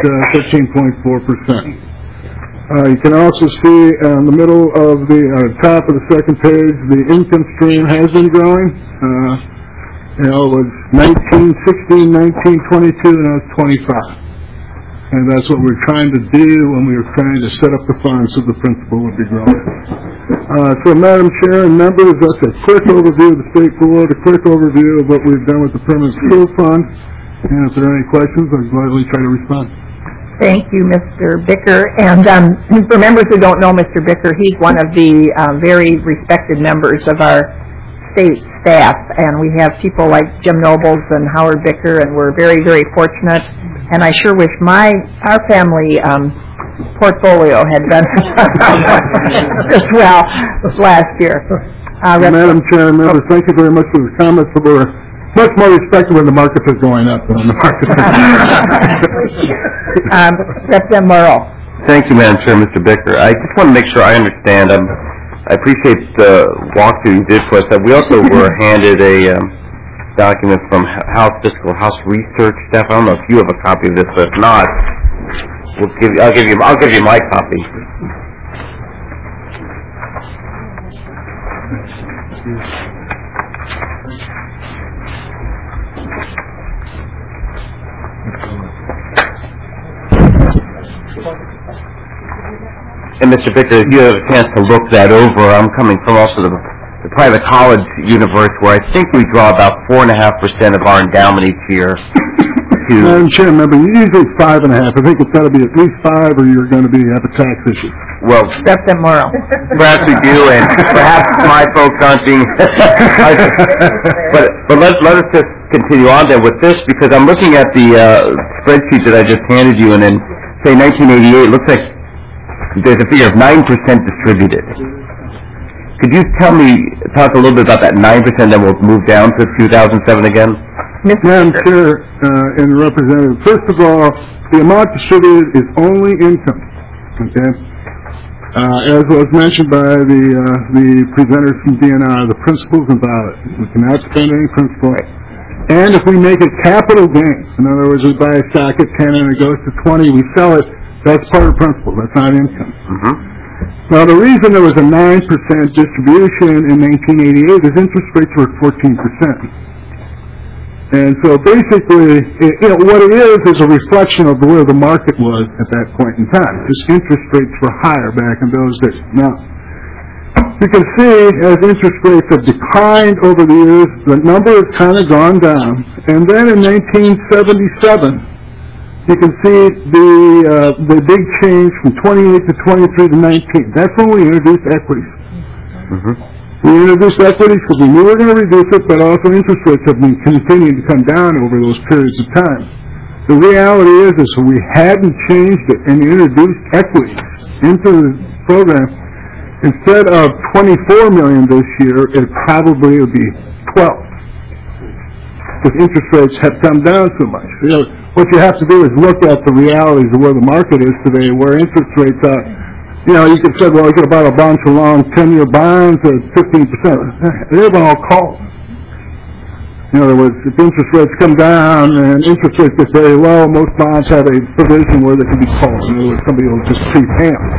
13.4%. You can also see on the middle of the top of the second page, the income stream has been growing. It was 1916, 1922, and now it's 25. And that's what we're trying to do when we were trying to set up the fund so the principal would be growing. So, Madam Chair and members, that's a quick overview of the State Board, a quick overview of what we've done with the Permanent School Fund. And if there are any questions, I'd gladly try to respond. Thank you, Mr. Bicker. And for members who don't know Mr. Bicker, he's one of the very respected members of our state staff. And we have people like Jim Nobles and Howard Bicker, and we're very, very fortunate. And I sure wish our family portfolio had been as well last year. Madam Chair, members, thank you very much for the comments that were much more respected when the market is going up than when the market is Representative Morrow. Thank you, Madam Chair, Mr. Bicker. I just want to make sure I understand. I appreciate the walkthrough you did for us. We also were handed a document from House Research staff. I don't know if you have a copy of this, but if not, I'll give you my copy. And Mr. Bicker, if you have a chance to look that over, I'm coming from also the private college universe where I think we draw about 4.5% of our endowment each year. Madam Chair, remember, usually 5.5. I think it's got to be at least 5 or you're going to have a tax issue. Well, Representative Morrow. perhaps we do, and perhaps my folks aren't being... but let us just continue on then with this, because I'm looking at the spreadsheet that I just handed you, and in, say, 1988, it looks like there's a figure of 9% distributed. Could you talk a little bit about that 9%, then we'll move down to 2007 again? Madam Chair and Representative, first of all, the amount distributed is only income, okay? As was mentioned by the presenters from DNR, the principal's invalid. We cannot spend any principal. And if we make it capital gains, in other words, we buy a stock at 10 and it goes to 20, we sell it, that's part of principal. That's not income. Now, the reason there was a 9% distribution in 1988 is interest rates were at 14%. And so basically, what it is a reflection of where the market was at that point in time. Just interest rates were higher back in those days. Now, you can see as interest rates have declined over the years, the number has kind of gone down. And then in 1977, you can see the big change from 28 to 23 to 19. That's when we introduced equities. We introduced equities because we knew we were going to reduce it, but also interest rates have been continuing to come down over those periods of time. The reality is if we hadn't changed it and introduced equities into the program, instead of 24 million this year, it probably would be 12. Because interest rates have come down so much. What you have to do is look at the realities of where the market is today, where interest rates are. You could say, well, you could have bought a bunch of long 10-year bonds at 15%. They've been all called. In other words, if interest rates come down and interest rates get very low, most bonds have a provision where they can be called. In other words, somebody will just prepay them.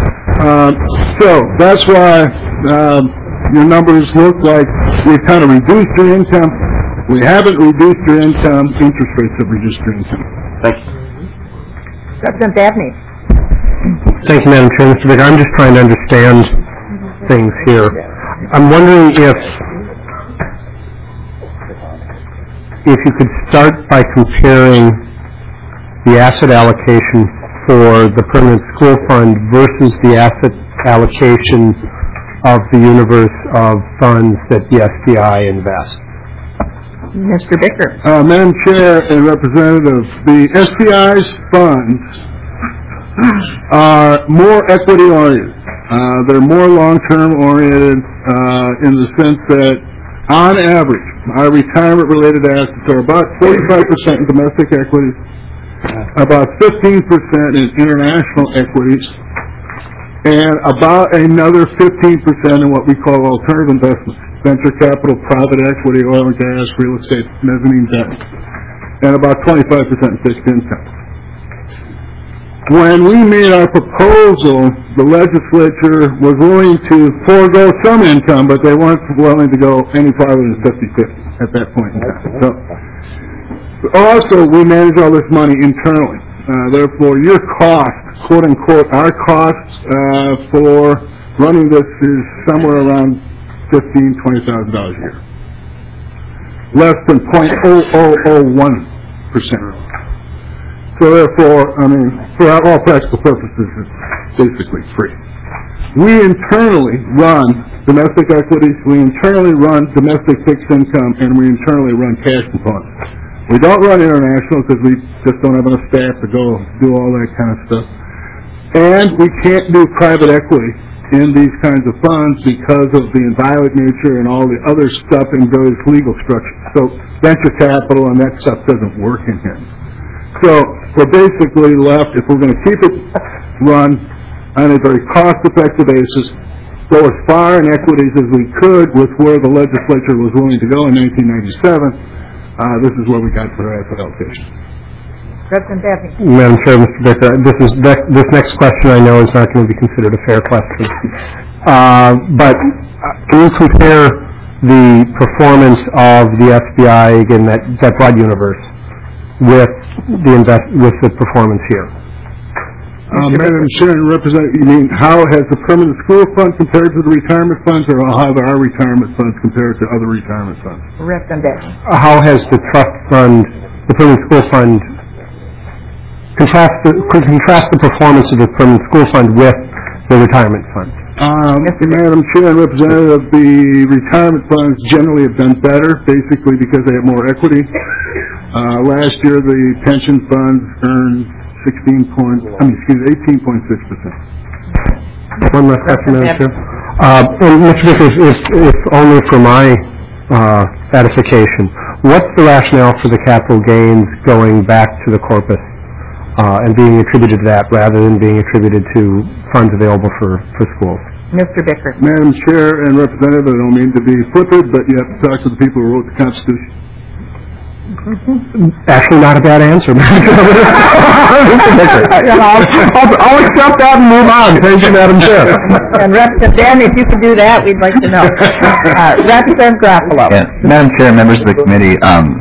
So that's why your numbers look like we've kind of reduced your income. We haven't reduced your income. Interest rates have reduced your income. Thank you. Representative Dabney. Thank you, Madam Chair. Mr. Bicker, I'm just trying to understand things here. I'm wondering if you could start by comparing the asset allocation for the permanent school fund versus the asset allocation of the universe of funds that the SDI invests. Mr. Bicker. Madam Chair and Representative, the SDI's funds are more equity-oriented. They're more long-term oriented in the sense that, on average, our retirement-related assets are about 45% in domestic equities, about 15% in international equities, and about another 15% in what we call alternative investments, venture capital, private equity, oil and gas, real estate, mezzanine debt, and about 25% in fixed income. When we made our proposal, the legislature was willing to forego some income, but they weren't willing to go any farther than 50-50 at that point in time. So, also, we manage all this money internally. Therefore, your cost, quote unquote, our costs for running this is somewhere around $15,000 to $20,000 a year. Less than 0.0001%. So therefore, for all practical purposes, it's basically free. We internally run domestic equities, we internally run domestic fixed income, and we internally run cash components. We don't run international because we just don't have enough staff to go do all that kind of stuff. And we can't do private equity in these kinds of funds because of the inviolate nature and all the other stuff in those legal structures. So venture capital and that stuff doesn't work in here. So we're basically left, if we're going to keep it run on a very cost-effective basis, go as far in equities as we could with where the legislature was willing to go in 1997, this is where we got for our asset allocation. Madam Chair, Mr. Bicker, this next question I know is not going to be considered a fair question. But can you compare the performance of the FBI, again, that broad universe, with the performance here? Madam Chair, you mean how has the permanent school fund compared to the retirement funds, or how have our retirement funds compared to other retirement funds? How has the trust fund, the permanent school fund, contrast the performance of the permanent school fund with the retirement fund? Madam Chair and Representative, the retirement funds generally have done better, basically because they have more equity. Last year, the pension funds earned 18.6%. One last question, Madam Chair. And Mr. Vickers, if only for my edification, what's the rationale for the capital gains going back to the corpus and being attributed to that rather than being attributed to funds available for schools? Mr. Bicker. Madam Chair and Representative, I don't mean to be flippant, but you have to talk to the people who wrote the Constitution. Actually, not a bad answer, Madam Chair. I'll accept that and move on. Thank you, Madam Chair. And Representative Dan, if you could do that, we'd like to know. Representative Garofalo. Yeah. Madam Chair, members of the committee,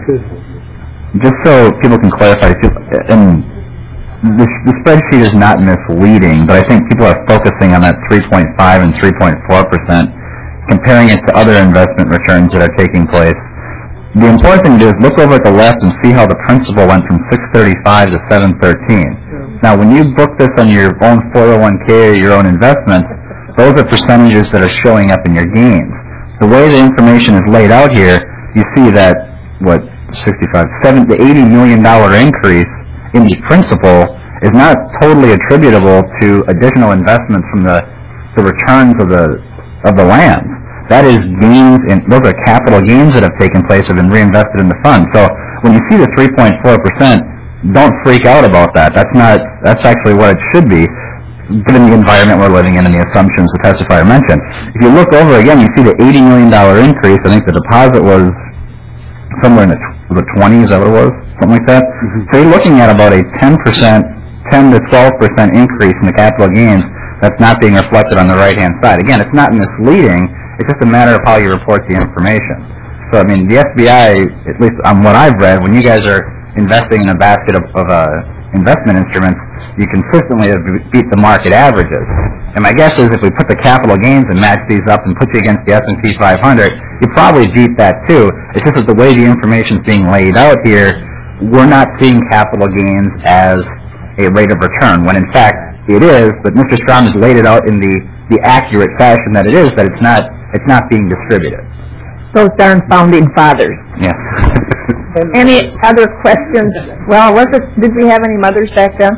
just so people can clarify, and the spreadsheet is not misleading, but I think people are focusing on that 3.5 and 3.4%, comparing it to other investment returns that are taking place. The important thing to do is look over at the left and see how the principal went from 635 to 713. Now, when you book this on your own 401k or your own investments, those are percentages that are showing up in your gains. The way the information is laid out here, you see that, the $80 million increase in the principal is not totally attributable to additional investments from the returns of the land. That is gains, and those are capital gains that have taken place, have been reinvested in the fund. So when you see the 3.4%, don't freak out about that. That's actually what it should be, given the environment we're living in and the assumptions the testifier mentioned. If you look over again, you see the $80 million increase. I think the deposit was somewhere in the 20s, is that what it was? Something like that? Mm-hmm. So you're looking at about a 10 to 12% increase in the capital gains that's not being reflected on the right-hand side. Again, it's not misleading. It's just a matter of how you report the information. So, I mean, the FBI, at least on what I've read, when you guys are investing in a basket of investment instruments, you consistently have beat the market averages. And my guess is if we put the capital gains and match these up and put you against the S&P 500, you probably beat that too. It's just that the way the information is being laid out here, we're not seeing capital gains as a rate of return, when in fact it is, but Mr. Strom has laid it out in the accurate fashion that it is, that it's not being distributed. Those darn founding fathers. Yeah. Any other questions? Well, did we have any mothers back then?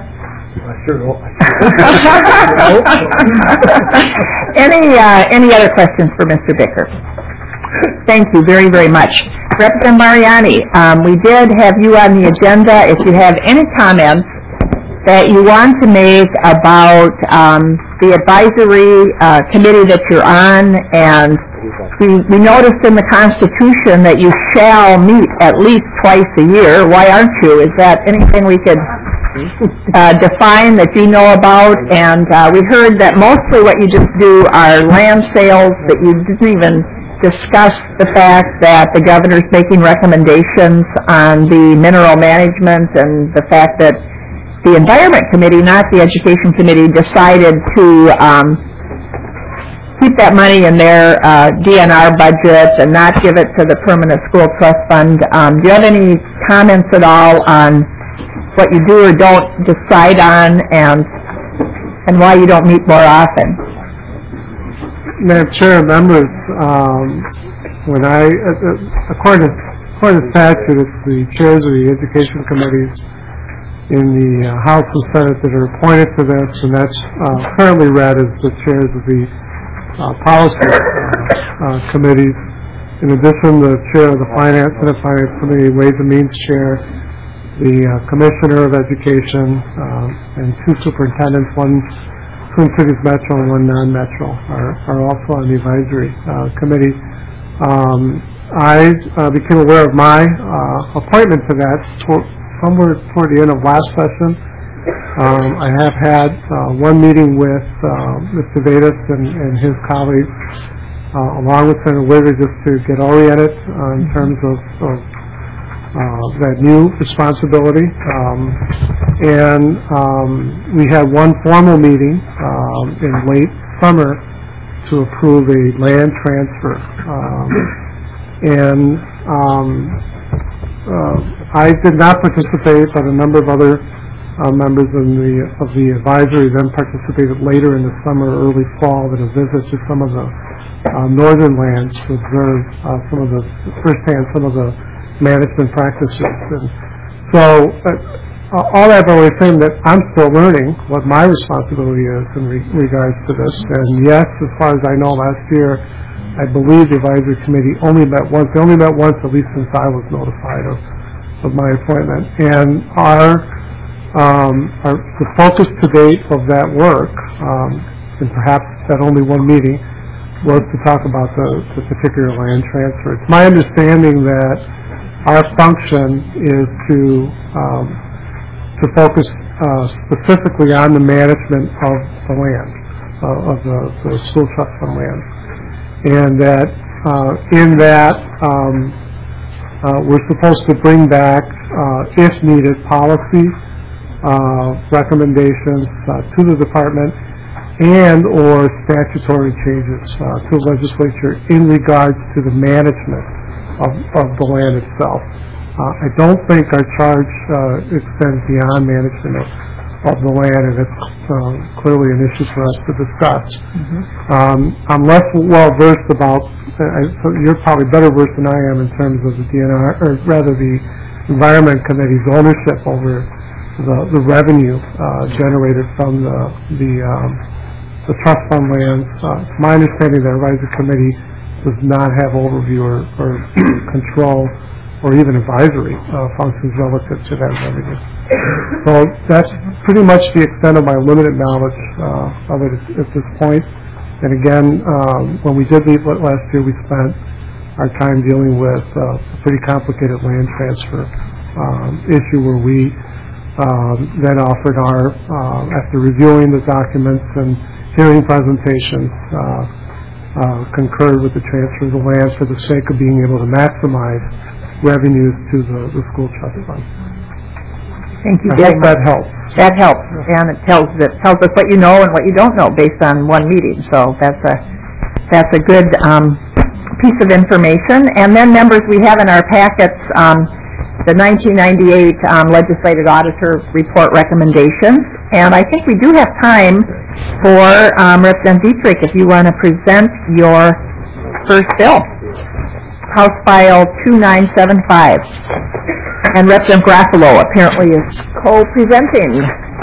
Any other questions for Mr. Bicker? Thank you very, very much. Representative Mariani, we did have you on the agenda. If you have any comments that you want to make about the advisory committee that you're on, and we noticed in the Constitution that you shall meet at least twice a year. Why aren't you? Is that anything we could define that you know about? And we heard that mostly what you just do are land sales, that you didn't even discuss the fact that the governor's making recommendations on the mineral management, and the fact that the Environment Committee, not the Education Committee, decided to keep that money in their DNR budget and not give it to the Permanent School Trust Fund. Do you have any comments at all on what you do or don't decide on, and why you don't meet more often? Madam Chair, members, according to statute, it's the chairs of the Education Committees in the House and Senate that are appointed to this, and that's currently read as the chairs of the policy committees. In addition, the chair of the Senate Finance Committee, Ways and Means Chair, the Commissioner of Education, and two superintendents, one Twin Cities Metro and one non-Metro, are also on the advisory committee. I became aware of my appointment to that somewhere toward the end of last session. I have had one meeting with Mr. Davis and his colleagues, along with Senator Wiggers, just to get oriented in terms of that new responsibility. And we had one formal meeting in late summer to approve a land transfer. I did not participate, but a number of other members of the advisory then participated later in the summer, early fall, in a visit to some of the northern lands to observe firsthand some of the management practices. And so all that by way of saying that I'm still learning what my responsibility is in regards to this. And yes, as far as I know, last year, I believe the advisory committee only met once. They only met once, at least since I was notified of my appointment. And the focus to date of that work, and perhaps that only one meeting, was to talk about the particular land transfer. It's my understanding that our function is to focus specifically on the management of the land, of the school trust fund land, and that in that we're supposed to bring back, if needed, policy recommendations to the department and or statutory changes to the legislature in regards to the management of the land itself. I don't think our charge extends beyond management of the land, and it's clearly an issue for us to discuss. I'm less well-versed about, you're probably better versed than I am in terms of the DNR, or rather the Environment Committee's ownership over the revenue generated from the trust fund lands. It's my understanding that the advisory committee does not have overview or control or even advisory functions relative to that revenue. So that's pretty much the extent of my limited knowledge of it at this point. And again, when we did leave last year, we spent our time dealing with a pretty complicated land transfer issue where we then offered our, after reviewing the documents and hearing presentations, concurred with the transfer of the land for the sake of being able to maximize revenues to the school trust fund. Thank you I very hope much. that helps. That helps, and it tells us what you know and what you don't know based on one meeting. So that's a good piece of information. And then, members, we have in our packets the 1998 legislative auditor report recommendations. And I think we do have time for Representative Dietrich, if you want to present your first bill, House File 2975. And Representative Garofalo apparently is co-presenting.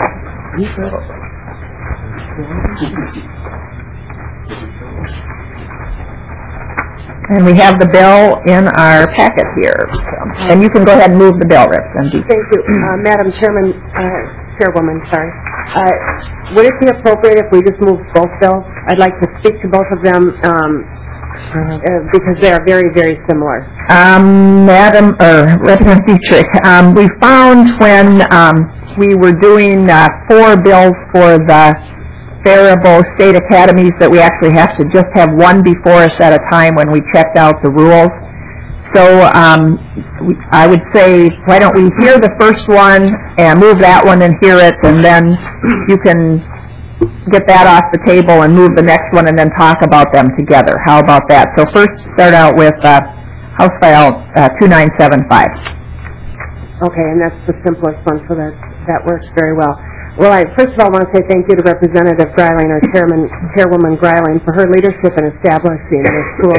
And we have the bill in our packet here. And you can go ahead and move the bill, Representative. Thank you. Madam Chairman, Chairwoman, sorry. Would it be appropriate if we just moved both bills? I'd like to speak to both of them because they are very, very similar. Representative Dietrich, we found when we were doing 4 bills for the variable state academies that we actually have to just have one before us at a time when we checked out the rules. So I would say, why don't we hear the first one and move that one and hear it, and then you can get that off the table and move the next one and then talk about them together. How about that? So first start out with House File 2975. Okay, and that's the simplest one, so that works very well. Well, I first of all want to say thank you to Representative Greiling, or Chairwoman Greiling, for her leadership in establishing the school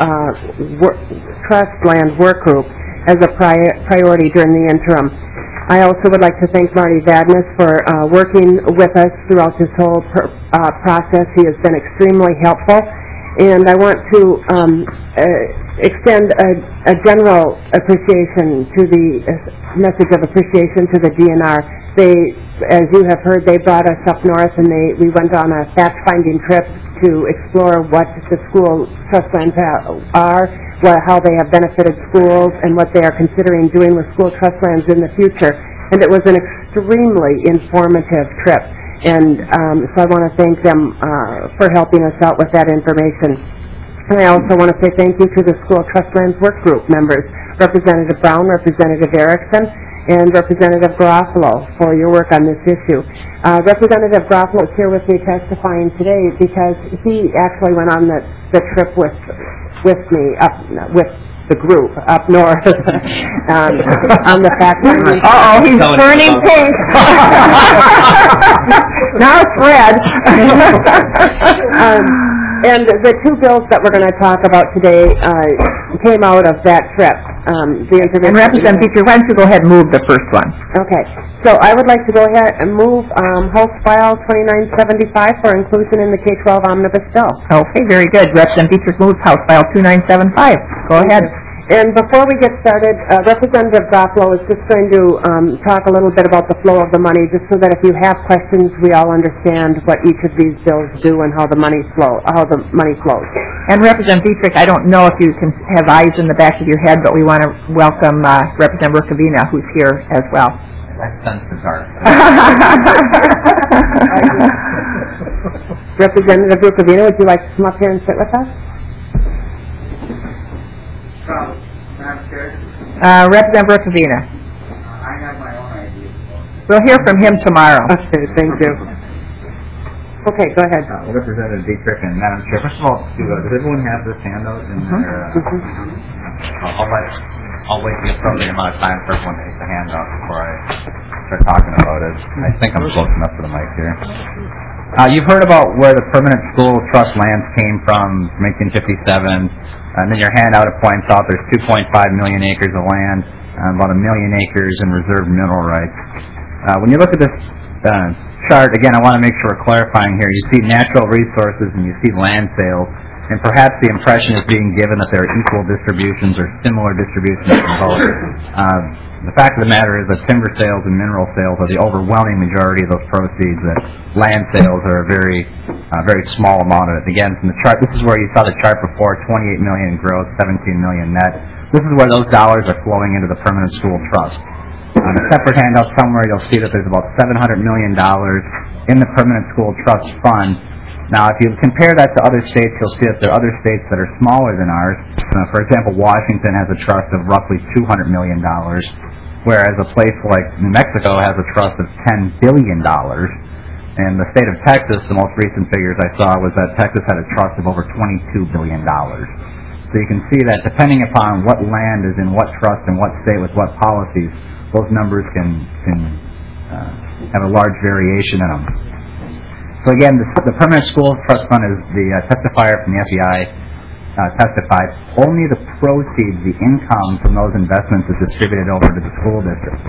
trust land work group as a priority during the interim. I also would like to thank Marty Vadnais for working with us throughout this whole process. He has been extremely helpful. And I want to extend a general appreciation to the message of appreciation to the DNR. They, as you have heard, they brought us up north and we went on a fact-finding trip to explore what the school trust lands are, how they have benefited schools, and what they are considering doing with school trust lands in the future. And it was an extremely informative trip. And so I want to thank them for helping us out with that information. And I also want to say thank you to the School Trust Lands Work Group members, Representative Brown, Representative Erickson, and Representative Garofalo for your work on this issue. Representative Garofalo is here with me testifying today because he actually went on the trip with me, with the group up north on the fact finding. Uh-oh, he's burning pink. Now it's red. And the two bills that we're going to talk about today came out of that trip. The information. And Representative Beecher, why don't you go ahead and move the first one? Okay. So I would like to go ahead and move House File 2975 for inclusion in the K-12 Omnibus Bill. Okay, very good. Representative Beecher moves House File 2975. Go ahead. And before we get started, Representative Garofalo is just going to talk a little bit about the flow of the money, just so that if you have questions, we all understand what each of these bills do and how the money flows. And Representative Dietrich, I don't know if you can have eyes in the back of your head, but we want to welcome Representative Rukavina, who's here as well. That sense is hard. Representative Rukavina, would you like to come up here and sit with us? Representative Rukavina. I have my own ideas. We'll hear from him tomorrow. Okay, thank you. Okay, go ahead. Representative Dietrich and Madam Chair, first of all, does everyone have this handout in their... I'll wait the appropriate amount of time for everyone to take the handout before I start talking about it. I think I'm close enough to the mic here. You've heard about where the permanent school trust lands came from 1857, and then your handout points out there's 2.5 million acres of land, about 1 million acres in reserved mineral rights. When you look at this chart, again, I want to make sure we're clarifying here. You see natural resources and you see land sales, and perhaps the impression is being given that there are equal distributions or similar distributions from both. The fact of the matter is that timber sales and mineral sales are the overwhelming majority of those proceeds. That land sales are a very small amount of it. Again, from the chart, this is where you saw the chart before: 28 million gross, 17 million net. This is where those dollars are flowing into the permanent school trust. On a separate handout somewhere, you'll see that there's about $700 million in the permanent school trust fund. Now, if you compare that to other states, you'll see that there are other states that are smaller than ours. For example, Washington has a trust of roughly $200 million, whereas a place like New Mexico has a trust of $10 billion. And the state of Texas, the most recent figures I saw was that Texas had a trust of over $22 billion. So you can see that depending upon what land is in what trust and what state with what policies, those numbers can have a large variation in them. So again, the Permanent School Trust Fund, is the testifier from the FBI testified, only the proceeds, the income from those investments is distributed over to the school district,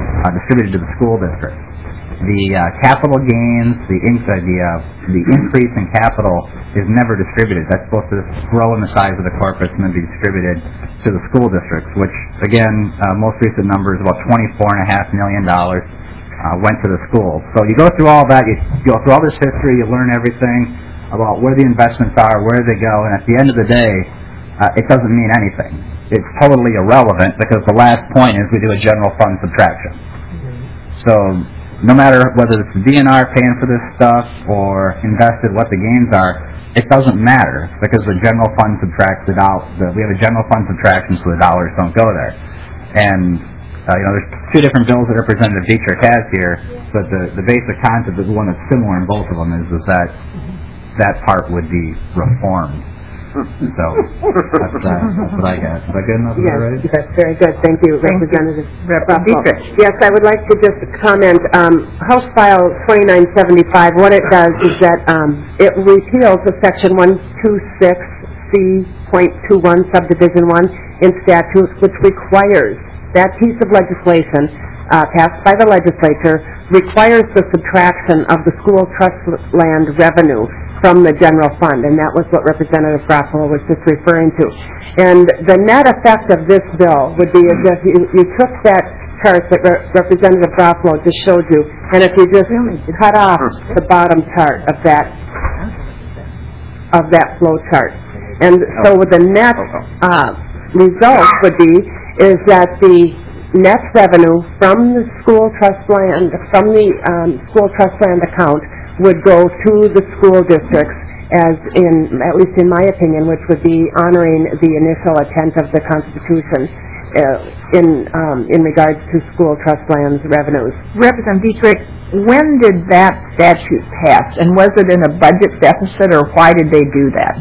The capital gains, the increase in capital is never distributed. That's supposed to grow in the size of the corpus and then be distributed to the school districts, which again, most recent number is about $24.5 million. Went to the school. So you go through all that, you go through all this history, you learn everything about where the investments are, where they go, and at the end of the day, it doesn't mean anything. It's totally irrelevant because the last point is we do a general fund subtraction. So no matter whether it's the DNR paying for this stuff or invested, what the gains are, it doesn't matter because the general fund subtracts it out. We have a general fund subtraction, so the dollars don't go there. And there's two different bills that Representative Dietrich has here, but the basic concept is one that's similar in both of them is that part would be reformed. So that's what I got. Is that good enough? Yes, right? That's very good. Thank you, Representative Dietrich. Yes, I would like to just comment. House File 2975, what it does is that it repeals the Section 126C.21 Subdivision 1 in statutes, which requires that piece of legislation passed by the legislature requires the subtraction of the school trust land revenue from the general fund, and that was what Representative Garofalo was just referring to. And the net effect of this bill would be as if you took that chart that Representative Garofalo just showed you, and if you just cut off the bottom chart of that flow chart. And so the net result would be is that the net revenue from the school trust land, from the school trust land account, would go to the school districts, as in, at least in my opinion, which would be honoring the initial intent of the Constitution in regards to school trust lands revenues. Representative Dietrich, when did that statute pass, and was it in a budget deficit, or why did they do that?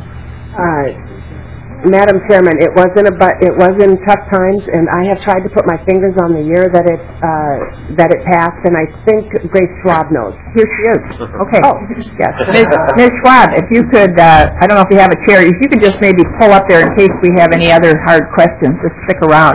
Madam Chairman, it was in tough times, and I have tried to put my fingers on the year that it passed, and I think Grace Schwab knows. Here she is. Okay. Oh, yes. Ms. Schwab, if you could, I don't know if you have a chair, if you could just maybe pull up there in case we have any other hard questions. Just stick around.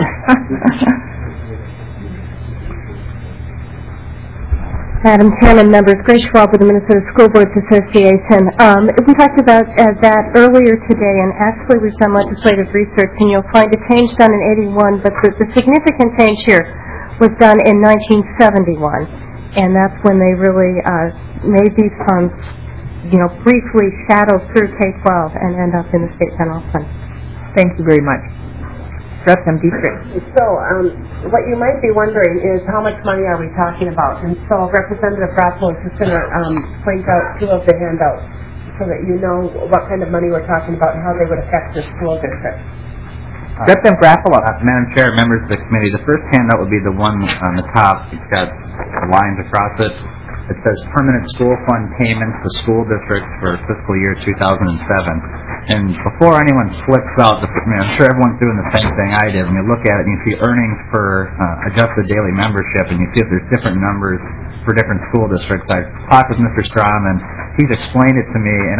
Madam Chairman, members, Grace Schwab with the Minnesota School Boards Association. We talked about that earlier today, and actually we've done legislative research, and you'll find a change done in 81, but the significant change here was done in 1971, and that's when they really made these funds, briefly shadow through K-12 and end up in the state general fund. Thank you very much. Representative Dietrich. So, what you might be wondering is how much money are we talking about? And so Representative Garofalo is just going to point out two of the handouts so that you know what kind of money we're talking about and how they would affect the school district. Representative Garofalo. Madam Chair, members of the committee, the first handout would be the one on the top. It's got lines across it. It says permanent school fund payments to school districts for fiscal year 2007. And before anyone flips out, I'm sure everyone's doing the same thing I did. When you look at it and you see earnings per adjusted daily membership, and you see if there's different numbers for different school districts. I've talked with Mr. Strom, and he's explained it to me, and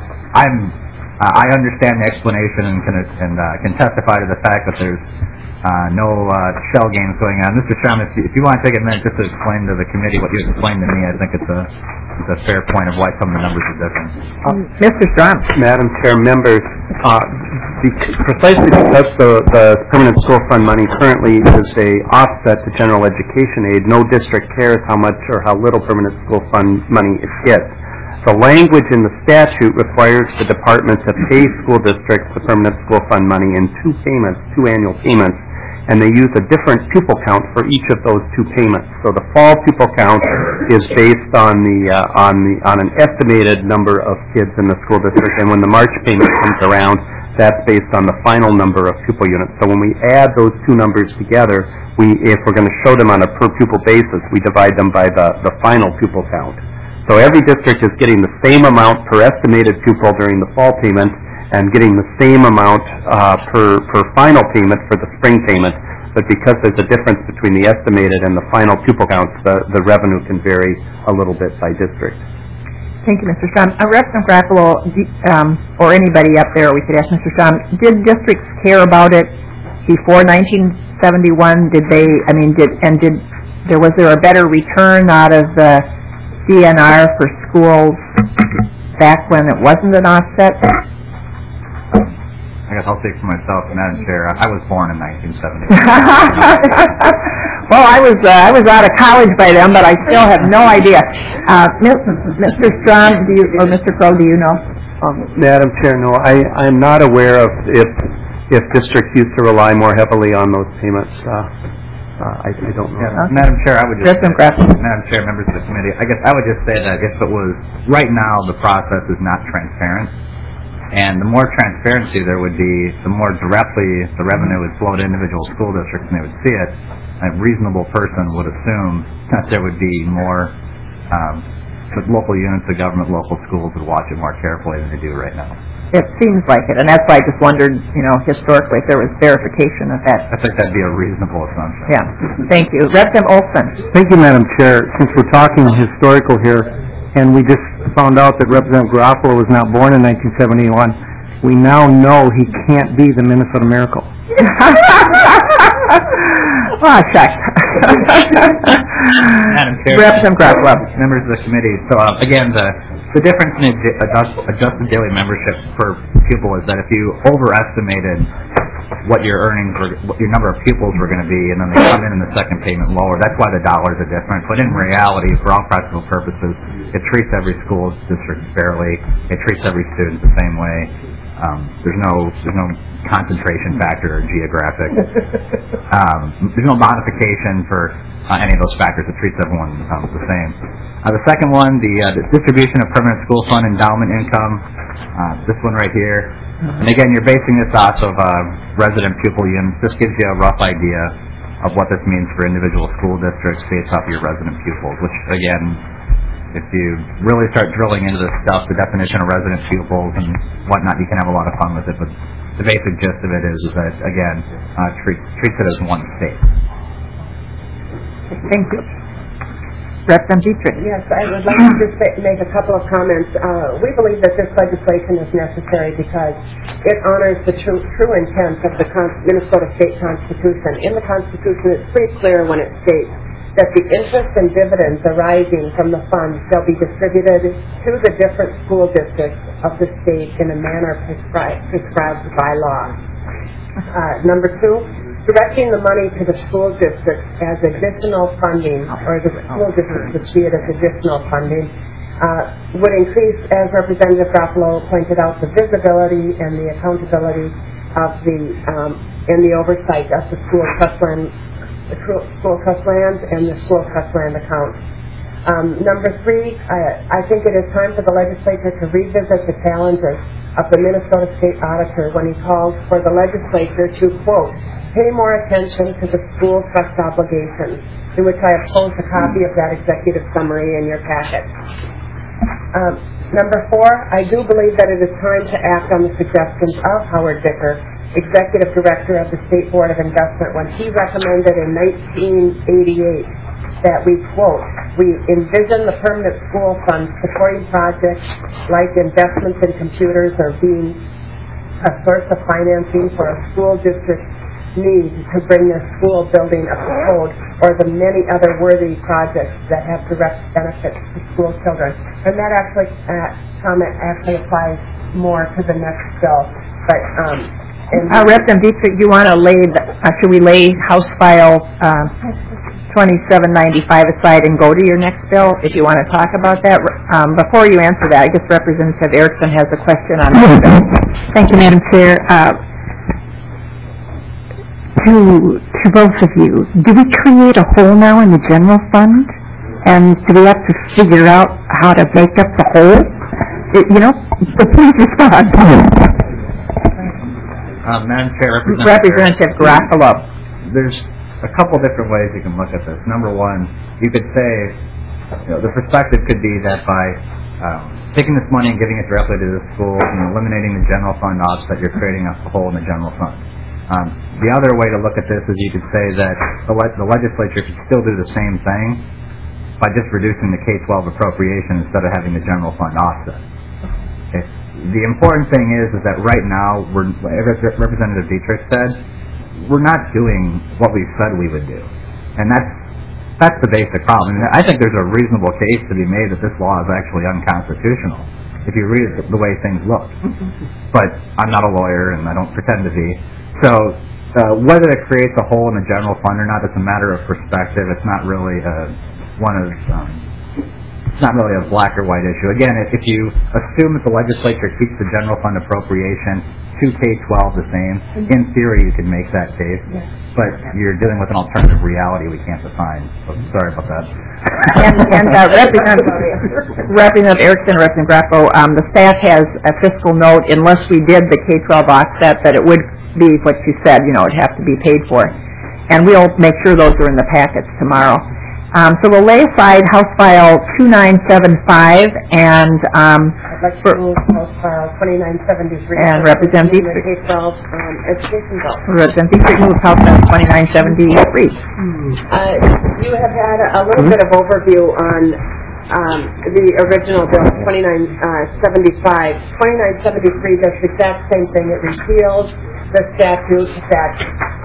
I understand the explanation and can testify to the fact that there's no shell games going on. Mr. Strom, if you want to take a minute just to explain to the committee what you explained to me, I think it's a fair point of why some of the numbers are different. Mr. Strom. Madam Chair, members, precisely because the permanent school fund money currently is a offset to general education aid, no district cares how much or how little permanent school fund money it gets. The language in the statute requires the department to pay school districts the permanent school fund money in two annual payments, and they use a different pupil count for each of those two payments. So the fall pupil count is based on an estimated number of kids in the school district, and when the March payment comes around, that's based on the final number of pupil units. So when we add those two numbers together, if we're going to show them on a per pupil basis, we divide them by the final pupil count. So every district is getting the same amount per estimated pupil during the fall payment and getting the same amount per final payment for the spring payment. But because there's a difference between the estimated and the final pupil counts, the revenue can vary a little bit by district. Thank you, Mr. Strom. Representative Garofalo, or anybody up there, we could ask Mr. Strom, did districts care about it before 1971? Was there a better return out of the DNR for schools back when it wasn't an offset? I guess I'll speak for myself, Madam Chair. I was born in 1970. Well, I was out of college by then, but I still have no idea. Mr. Strom, or Mr. Crow, do you know? Madam Chair, no, I'm not aware of if districts used to rely more heavily on those payments. I don't know. Yeah, Madam Chair, Madam Chair, members of the committee, I guess I would just say that if it was, right now the process is not transparent, and the more transparency there would be, the more directly the revenue would flow to individual school districts and they would see it. A reasonable person would assume that there would be more, that local units of government, local schools would watch it more carefully than they do right now. It seems like it, and that's why I just wondered, historically, if there was verification of that. I think that'd be a reasonable assumption. Yeah. Thank you. Representative Olson. Thank you, Madam Chair. Since we're talking historical here, and we just found out that Representative Garofalo was not born in 1971, we now know he can't be the Minnesota Miracle. Oh, shucks. Madam Chair, Representative Grappolo. members of the committee. So again, the difference in adjusted daily membership per pupil is that if you overestimated what your earnings were, what your number of pupils were going to be, and then they come in the second payment lower, that's why the dollars are different. But in reality, for all practical purposes, it treats every school district fairly. It treats every student the same way. There's no concentration factor or geographic. There's no modification for any of those factors. It treats everyone the same. The second one, the distribution of permanent school fund endowment income. This one right here. And again, you're basing this off of resident pupil units. This gives you a rough idea of what this means for individual school districts based off your resident pupils, which again, if you really start drilling into this stuff, the definition of resident pupils and whatnot, you can have a lot of fun with it. But the basic gist of it is that, again, treats it as one state. Thank you. Representative Dietrich. Yes, I would like to just make a couple of comments. We believe that this legislation is necessary because it honors the true intent of the Minnesota State Constitution. In the Constitution, it's pretty clear when it states that the interest and dividends arising from the fund shall be distributed to the different school districts of the state in a manner prescribed by law. Number two, directing the money to the school districts as additional funding, or the school districts would see it as additional funding, would increase, as Representative Grappolo pointed out, the visibility and the accountability of and the oversight of the school trust land, and the school trust land account. Number three, I think it is time for the legislature to revisit the challenges of the Minnesota State Auditor when he calls for the legislature to, quote, pay more attention to the school trust obligations, in which I have posed a copy of that executive summary in your packet. Number four, I do believe that it is time to act on the suggestions of Howard Dicker, Executive Director of the State Board of Investment, when he recommended in 1988 that we, quote, we envision the permanent school fund supporting projects like investments in computers or being a source of financing for a school district's need to bring their school building up to code, or the many other worthy projects that have direct benefits to school children. And that comment actually applies more to the next bill. But Representative Dietrich, you want to should we lay House File 2795 aside and go to your next bill if you want to talk about that? Before you answer that, I guess Representative Erickson has a question on this bill. Thank you, Madam Chair. To both of you, do we create a hole now in the general fund? And do we have to figure out how to make up the hole? So please respond. Madam Chair, Representative Grappolo. There's a couple different ways you can look at this. Number one, you could say, the perspective could be that by taking this money and giving it directly to the schools and eliminating the general fund offset, you're creating a hole in the general fund. The other way to look at this is you could say that the legislature could still do the same thing by just reducing the K-12 appropriation instead of having the general fund offset. Okay. The important thing is that right now, as Representative Dietrich said, we're not doing what we said we would do. And that's the basic problem. And I think there's a reasonable case to be made that this law is actually unconstitutional if you read it the way things look. But I'm not a lawyer, and I don't pretend to be. So whether it creates a hole in the general fund or not, it's a matter of perspective. It's not really it's not really a black or white issue. Again, if you assume that the legislature keeps the general fund appropriation to K-12 the same, in theory you could make that case, but you're dealing with an alternative reality we can't define. So sorry about that. And Representative Erickson, Representative Grappolo, the staff has a fiscal note, unless we did the K-12 offset, that it would be what you said, it'd have to be paid for. And we'll make sure those are in the packets tomorrow. So we'll lay aside House File 2975 and I'd like to move House File 2973 and Representative Dietrich. K-12 education bill. Representative Dietrich moves House File 2973. You have had a little bit of overview on the original bill 2975. 2973 does the exact same thing. It repeals the statute that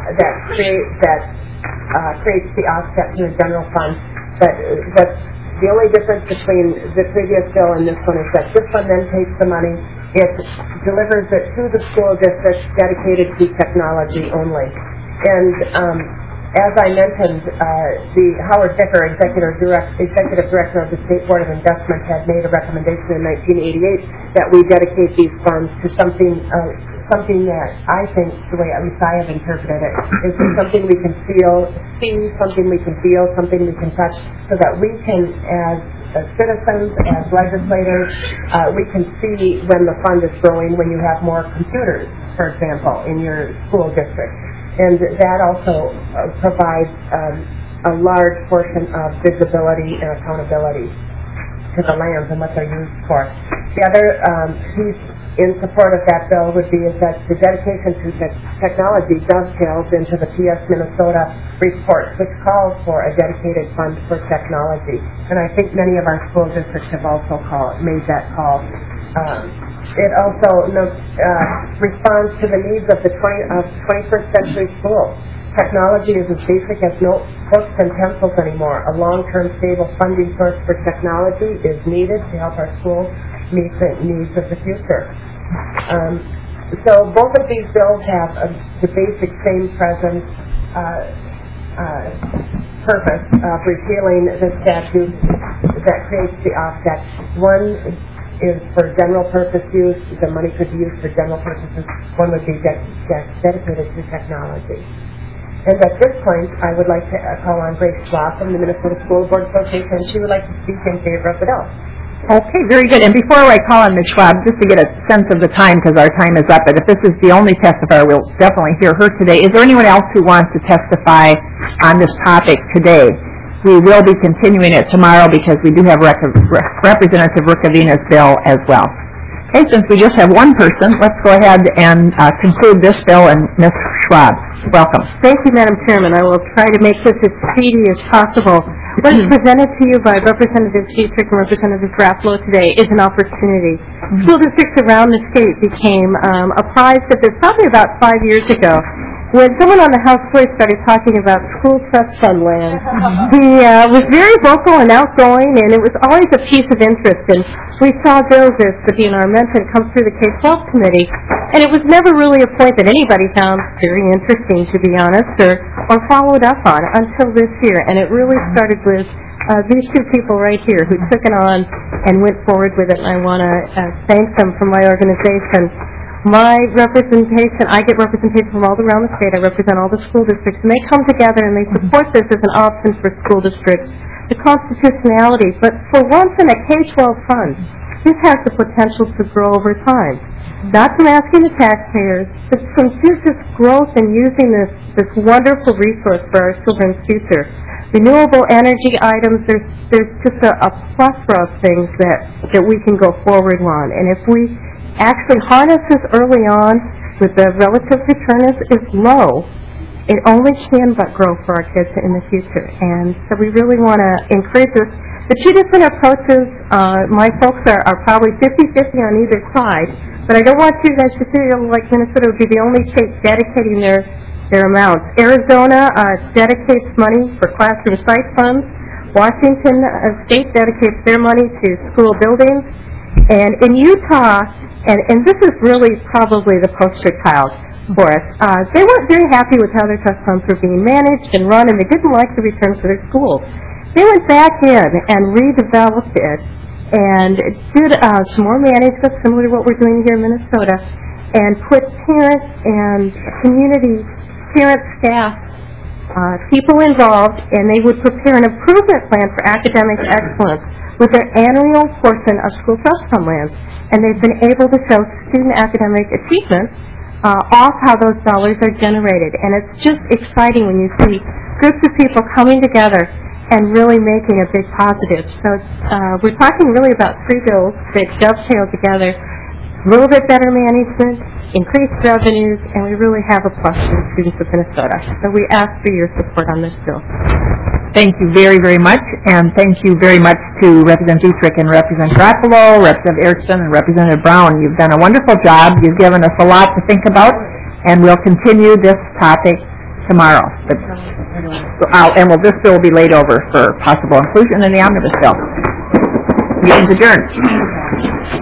creates the offset to the general fund. But the only difference between the previous bill and this one is that this one then takes the money, it delivers it to the school district dedicated to technology only. And as I mentioned, the Howard Dicker, executive director of the State Board of Investment, had made a recommendation in 1988 that we dedicate these funds to something that I think, the way at least I have interpreted it, is something we can see, something we can feel, something we can touch, so that we can, as citizens, as legislators, we can see when the fund is growing, when you have more computers, for example, in your school district. And that also provides a large portion of visibility and accountability to the lands and what they're used for. The other piece in support of that bill would be is that the dedication to technology dovetails into the PS Minnesota report, which calls for a dedicated fund for technology. And I think many of our school districts have also made that call. It also responds to the needs of the 21st century school. Technology is as basic as notebooks and pencils anymore. A long-term stable funding source for technology is needed to help our schools meet the needs of the future. So both of these bills have the basic same present purpose of repealing the statute that creates the offset. One is for general purpose use. The money could be used for general purposes. One would be dedicated to technology. And at this point, I would like to call on Grace Schwab from the Minnesota School Board Association, and she would like to speak in favor of the bill. Okay, very good. And before I call on Ms. Schwab, just to get a sense of the time, because our time is up, and if this is the only testifier, we'll definitely hear her today. Is there anyone else who wants to testify on this topic today? We will be continuing it tomorrow because we do have Representative Rukavina's bill as well. Okay, since we just have one person, let's go ahead and conclude this bill, and Ms. Schwab, welcome. Thank you, Madam Chairman. I will try to make this as speedy as possible. What is presented to you by Representative Dietrich and Representative Raffalo today is an opportunity. School districts around the state became apprised of this probably about 5 years ago, when someone on the House floor started talking about school trust fund land. He was very vocal and outgoing, and it was always a piece of interest. And we saw bills, as Sabina mentioned, come through the K-12 committee, and it was never really a point that anybody found very interesting, to be honest, or followed up on until this year. And it really started with these two people right here who took it on and went forward with it, and I want to thank them from my organization. My representation, I get representation from all around the state. I represent all the school districts, and they come together and they support this as an option for school districts. The constitutionality, but for once in a K-12 fund, this has the potential to grow over time. Not from asking the taxpayers, but from just growth and using this wonderful resource for our children's future. Renewable energy items, there's just a plethora of things that we can go forward on. And if we actually harness this early on with the relative return is low, it only can but grow for our kids in the future. And so we really want to encourage this. The two different approaches, my folks are probably 50-50 on either side, but I don't want you guys to feel like Minnesota would be the only state dedicating their amounts. Arizona dedicates money for classroom site funds. Washington State dedicates their money to school buildings. And in Utah, and this is really probably the poster child for us, they weren't very happy with how their trust funds were being managed and run, and they didn't like the returns for their schools. They went back in and redeveloped it and did some more management, similar to what we're doing here in Minnesota, and put parents and community, parent staff, people involved, and they would prepare an improvement plan for academic excellence with their annual portion of school trust fund lands. And they've been able to show student academic achievement off how those dollars are generated. And it's just exciting when you see groups of people coming together and really making a big positive. So we're talking really about three bills that dovetail together: a little bit better management, increased revenues, and we really have a plus for the students of Minnesota. So we ask for your support on this bill. Thank you very, very much, and thank you very much to Representative Dietrich and Representative Raffalo, Representative Erickson, and Representative Brown. You've done a wonderful job. You've given us a lot to think about, and we'll continue this topic tomorrow. This bill will be laid over for possible inclusion in the omnibus bill. Meeting's adjourned.